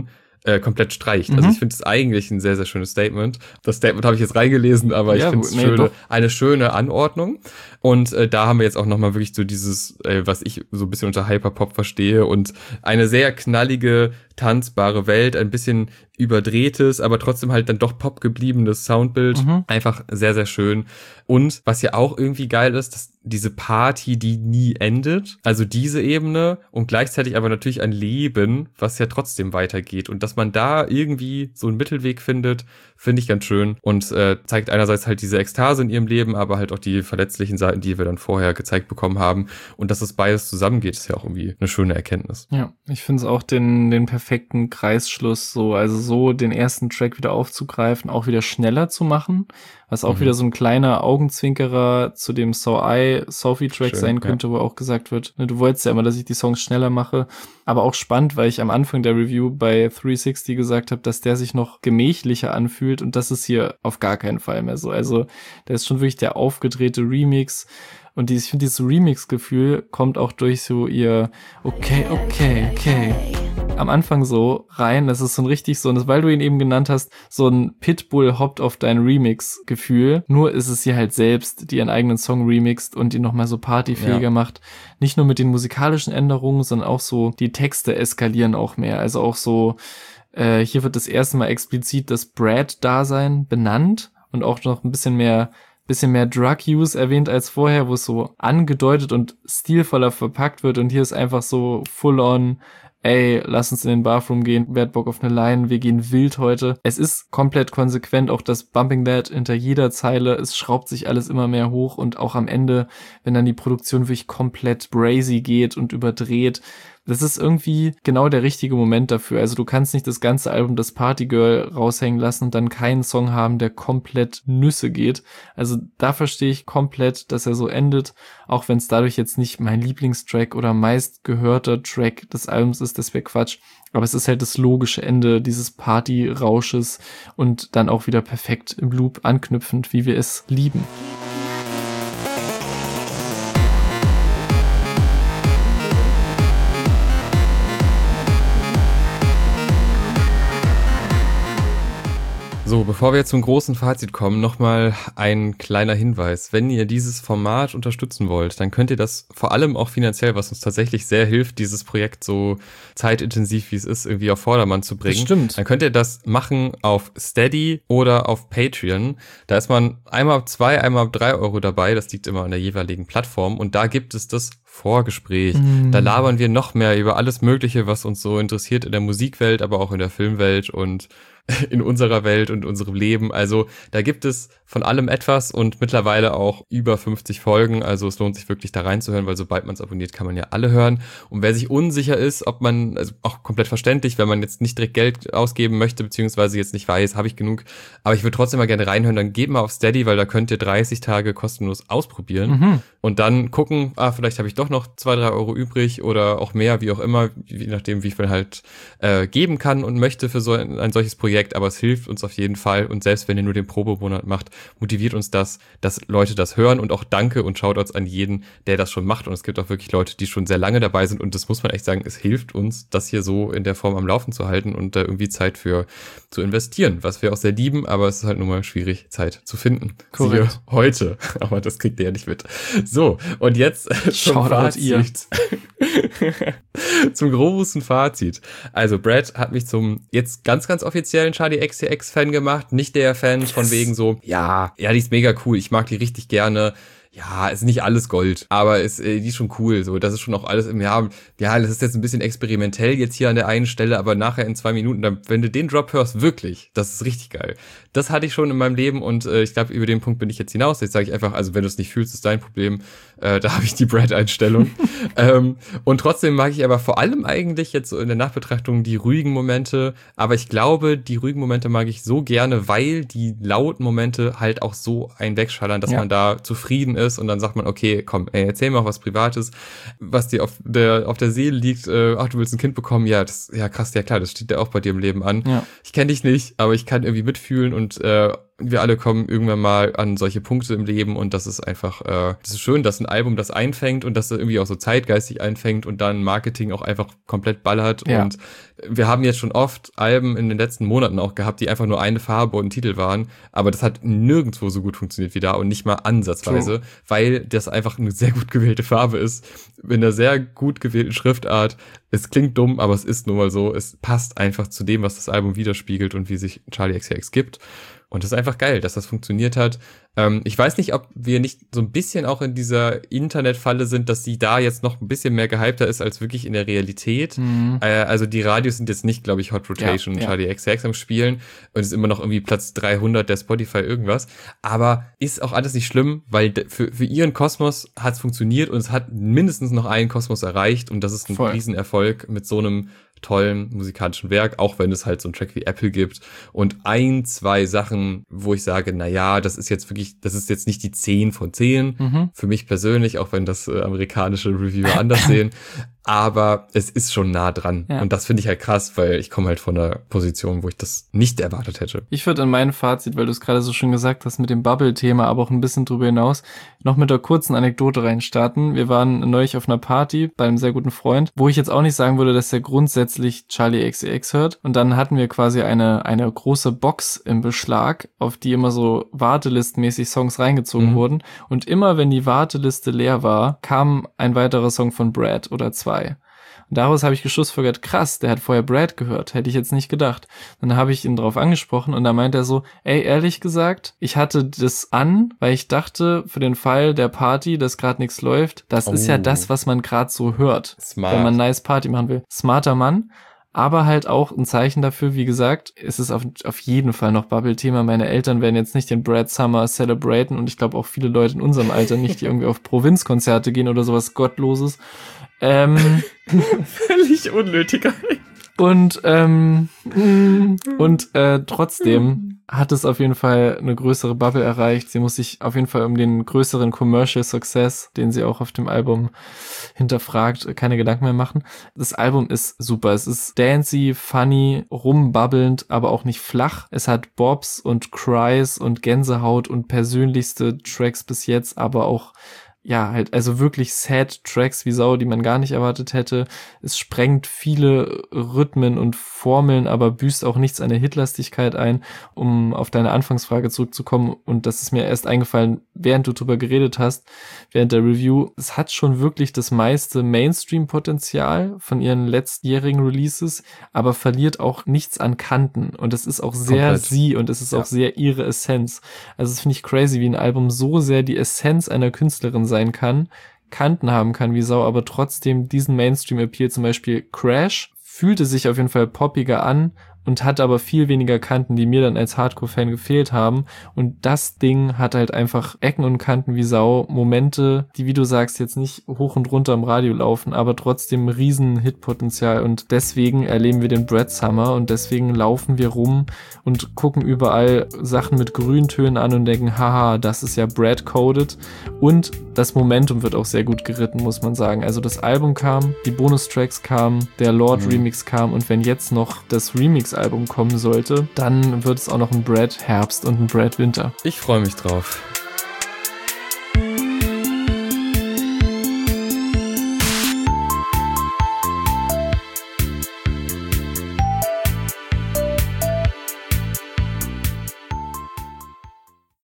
komplett streicht. Also ich finde es eigentlich ein sehr, sehr schönes Statement. Das Statement habe ich jetzt reingelesen, aber ich finde es eine schöne Anordnung. Und da haben wir jetzt auch nochmal wirklich so dieses, was ich so ein bisschen unter Hyperpop verstehe und eine sehr knallige, tanzbare Welt, ein bisschen überdrehtes, aber trotzdem halt dann doch Pop gebliebenes Soundbild. Einfach sehr, sehr schön. Und was ja auch irgendwie geil ist, dass diese Party, die nie endet, also diese Ebene und gleichzeitig aber natürlich ein Leben, was ja trotzdem weitergeht. Und dass man da irgendwie so einen Mittelweg findet, finde ich ganz schön und zeigt einerseits halt diese Ekstase in ihrem Leben, aber halt auch die verletzlichen Seiten, die wir dann vorher gezeigt bekommen haben. Und dass es beides zusammengeht, ist ja auch irgendwie eine schöne Erkenntnis. Ja, ich finde es auch den perfekten Kreisschluss so, also so den ersten Track wieder aufzugreifen, auch wieder schneller zu machen, was auch wieder so ein kleiner Augenzwinkerer zu dem Sophie-Track sein könnte, wo auch gesagt wird, ne, du wolltest ja immer, dass ich die Songs schneller mache, aber auch spannend, weil ich am Anfang der Review bei 360 gesagt habe, dass der sich noch gemächlicher anfühlt und das ist hier auf gar keinen Fall mehr so, also der ist schon wirklich der aufgedrehte Remix. Und ich finde, dieses Remix-Gefühl kommt auch durch so ihr okay am Anfang so rein. Das ist so ein richtig so, und weil du ihn eben genannt hast, so ein Pitbull hoppt auf dein Remix-Gefühl. Nur ist es sie halt selbst, die ihren eigenen Song remixt und ihn nochmal so partyfähiger macht. Nicht nur mit den musikalischen Änderungen, sondern auch so, die Texte eskalieren auch mehr. Also auch so, hier wird das erste Mal explizit das Brad-Dasein benannt und auch noch ein bisschen mehr Drug-Use erwähnt als vorher, wo es so angedeutet und stilvoller verpackt wird und hier ist einfach so full-on, ey, lass uns in den Bathroom gehen, wer hat Bock auf eine Line, wir gehen wild heute. Es ist komplett konsequent, auch das Bumping That hinter jeder Zeile, es schraubt sich alles immer mehr hoch und auch am Ende, wenn dann die Produktion wirklich komplett brazy geht und überdreht, das ist irgendwie genau der richtige Moment dafür. Also du kannst nicht das ganze Album das Partygirl raushängen lassen und dann keinen Song haben, der komplett Nüsse geht. Also da verstehe ich komplett, dass er so endet, auch wenn es dadurch jetzt nicht mein Lieblingstrack oder meistgehörter Track des Albums ist, das wäre Quatsch. Aber es ist halt das logische Ende dieses Party-Rausches und dann auch wieder perfekt im Loop anknüpfend, wie wir es lieben. So, bevor wir jetzt zum großen Fazit kommen, nochmal ein kleiner Hinweis. Wenn ihr dieses Format unterstützen wollt, dann könnt ihr das vor allem auch finanziell, was uns tatsächlich sehr hilft, dieses Projekt so zeitintensiv wie es ist, irgendwie auf Vordermann zu bringen. Das stimmt. Dann könnt ihr das machen auf Steady oder auf Patreon. Da ist man einmal ab 2, einmal ab 3 Euro dabei. Das liegt immer an der jeweiligen Plattform. Und da gibt es das Vorgespräch. Da labern wir noch mehr über alles Mögliche, was uns so interessiert in der Musikwelt, aber auch in der Filmwelt und in unserer Welt und unserem Leben. Also da gibt es von allem etwas und mittlerweile auch über 50 Folgen. Also es lohnt sich wirklich da reinzuhören, weil sobald man es abonniert, kann man ja alle hören. Und wer sich unsicher ist, ob man, also auch komplett verständlich, wenn man jetzt nicht direkt Geld ausgeben möchte, beziehungsweise jetzt nicht weiß, habe ich genug, aber ich würde trotzdem mal gerne reinhören, dann geht mal auf Steady, weil da könnt ihr 30 Tage kostenlos ausprobieren und dann gucken, vielleicht habe ich doch noch 2-3 Euro übrig oder auch mehr, wie auch immer, je nachdem, wie viel halt geben kann und möchte für so ein solches Projekt. Aber es hilft uns auf jeden Fall und selbst wenn ihr nur den Probemonat macht, motiviert uns das, dass Leute das hören und auch Danke und Shoutouts an jeden, der das schon macht und es gibt auch wirklich Leute, die schon sehr lange dabei sind und das muss man echt sagen, es hilft uns, das hier so in der Form am Laufen zu halten und da irgendwie Zeit für zu investieren, was wir auch sehr lieben, aber es ist halt nun mal schwierig, Zeit zu finden. Korrekt. Siehe heute, aber das kriegt ihr ja nicht mit. So, und jetzt zum Fazit. Zum großen Fazit. Also Brad hat mich zum jetzt ganz, ganz offiziellen Charli XCX-Fan gemacht. Nicht der Fan von wegen so, ja, die ist mega cool. Ich mag die richtig gerne. Ja, ist nicht alles Gold, aber die ist schon cool. So, das ist schon auch alles im Jahr. Ja, das ist jetzt ein bisschen experimentell jetzt hier an der einen Stelle, aber nachher in 2 Minuten, dann, wenn du den Drop hörst, wirklich, das ist richtig geil. Das hatte ich schon in meinem Leben und ich glaube, über den Punkt bin ich jetzt hinaus. Jetzt sage ich einfach, also wenn du es nicht fühlst, ist dein Problem. Da habe ich die Brad-Einstellung. Und trotzdem mag ich aber vor allem eigentlich jetzt so in der Nachbetrachtung die ruhigen Momente. Aber ich glaube, die ruhigen Momente mag ich so gerne, weil die lauten Momente halt auch so einen wegschallern, dass man da zufrieden ist. Und dann sagt man, okay, komm, erzähl mir auch was Privates, was dir auf der Seele liegt. Ach, du willst ein Kind bekommen? Ja, krass, ja klar, das steht ja auch bei dir im Leben an. Ja. Ich kenne dich nicht, aber ich kann irgendwie mitfühlen und wir alle kommen irgendwann mal an solche Punkte im Leben und das ist einfach, das ist schön, dass ein Album das einfängt und dass das irgendwie auch so zeitgeistig einfängt und dann Marketing auch einfach komplett ballert. Ja. Und wir haben jetzt schon oft Alben in den letzten Monaten auch gehabt, die einfach nur eine Farbe und ein Titel waren, aber das hat nirgendwo so gut funktioniert wie da und nicht mal ansatzweise, weil das einfach eine sehr gut gewählte Farbe ist, mit einer sehr gut gewählten Schriftart. Es klingt dumm, aber es ist nun mal so, es passt einfach zu dem, was das Album widerspiegelt und wie sich Charli XCX gibt. Und das ist einfach geil, dass das funktioniert hat. Ich weiß nicht, ob wir nicht so ein bisschen auch in dieser Internetfalle sind, dass sie da jetzt noch ein bisschen mehr gehypter ist als wirklich in der Realität. Also die Radios sind jetzt nicht, glaube ich, Hot Rotation und Charli XCX am Spielen und ist immer noch irgendwie Platz 300 der Spotify irgendwas. Aber ist auch alles nicht schlimm, weil für ihren Kosmos hat es funktioniert und es hat mindestens noch einen Kosmos erreicht und das ist ein Riesenerfolg mit so einem tollen musikalischen Werk, auch wenn es halt so einen Track wie Apple gibt und 1, 2 Sachen, wo ich sage, naja, das ist jetzt nicht die 10 von 10 für mich persönlich, auch wenn das amerikanische Reviewer anders sehen, aber es ist schon nah dran und das finde ich halt krass, weil ich komme halt von einer Position, wo ich das nicht erwartet hätte. Ich würde in meinem Fazit, weil du es gerade so schön gesagt hast mit dem Bubble-Thema, aber auch ein bisschen drüber hinaus, noch mit der kurzen Anekdote reinstarten. Wir waren neulich auf einer Party bei einem sehr guten Freund, wo ich jetzt auch nicht sagen würde, dass der grundsätzlich Charli XCX hört und dann hatten wir quasi eine große Box im Beschlag, auf die immer so wartelistmäßig Songs reingezogen wurden und immer wenn die Warteliste leer war, kam ein weiterer Song von Brad oder 2. Und daraus habe ich geschlussfolgert, krass, der hat vorher Brad gehört, hätte ich jetzt nicht gedacht. Dann habe ich ihn drauf angesprochen und da meint er so, ey, ehrlich gesagt, ich hatte das an, weil ich dachte, für den Fall der Party, dass gerade nichts läuft, das ist ja das, was man gerade so hört, wenn man nice Party machen will. Smarter Mann. Aber halt auch ein Zeichen dafür, wie gesagt, es ist auf jeden Fall noch Bubble-Thema. Meine Eltern werden jetzt nicht den Brad Summer celebraten und ich glaube auch viele Leute in unserem Alter nicht, die irgendwie auf Provinzkonzerte gehen oder sowas Gottloses. Völlig unnötiger. Und trotzdem hat es auf jeden Fall eine größere Bubble erreicht. Sie muss sich auf jeden Fall um den größeren Commercial Success, den sie auch auf dem Album hinterfragt, keine Gedanken mehr machen. Das Album ist super. Es ist dancey, funny, rumbabbelnd, aber auch nicht flach. Es hat Bobs und Cries und Gänsehaut und persönlichste Tracks bis jetzt, aber auch ja, halt, also wirklich sad Tracks wie Sau, die man gar nicht erwartet hätte. Es sprengt viele Rhythmen und Formeln, aber büßt auch nichts an der Hitlastigkeit ein, um auf deine Anfangsfrage zurückzukommen. Und das ist mir erst eingefallen, während du drüber geredet hast, während der Review. Es hat schon wirklich das meiste Mainstream-Potenzial von ihren letztjährigen Releases, aber verliert auch nichts an Kanten. Und es ist auch sehr komplett sie und es ist auch sehr ihre Essenz. Also das finde ich crazy, wie ein Album so sehr die Essenz einer Künstlerin sein kann, Kanten haben kann wie Sau, aber trotzdem diesen Mainstream-Appeal, zum Beispiel Crash, fühlte sich auf jeden Fall poppiger an und hat aber viel weniger Kanten, die mir dann als Hardcore-Fan gefehlt haben. Und das Ding hat halt einfach Ecken und Kanten wie Sau, Momente, die, wie du sagst, jetzt nicht hoch und runter im Radio laufen, aber trotzdem riesen Hitpotenzial. Und deswegen erleben wir den Brad Summer und deswegen laufen wir rum und gucken überall Sachen mit Grüntönen an und denken, haha, das ist ja Brad-coded. Und das Momentum wird auch sehr gut geritten, muss man sagen. Also das Album kam, die Bonustracks kamen, der Lord-Remix kam und wenn jetzt noch das Remix-Album kommen sollte, dann wird es auch noch ein Brad-Herbst und ein Brad-Winter. Ich freue mich drauf.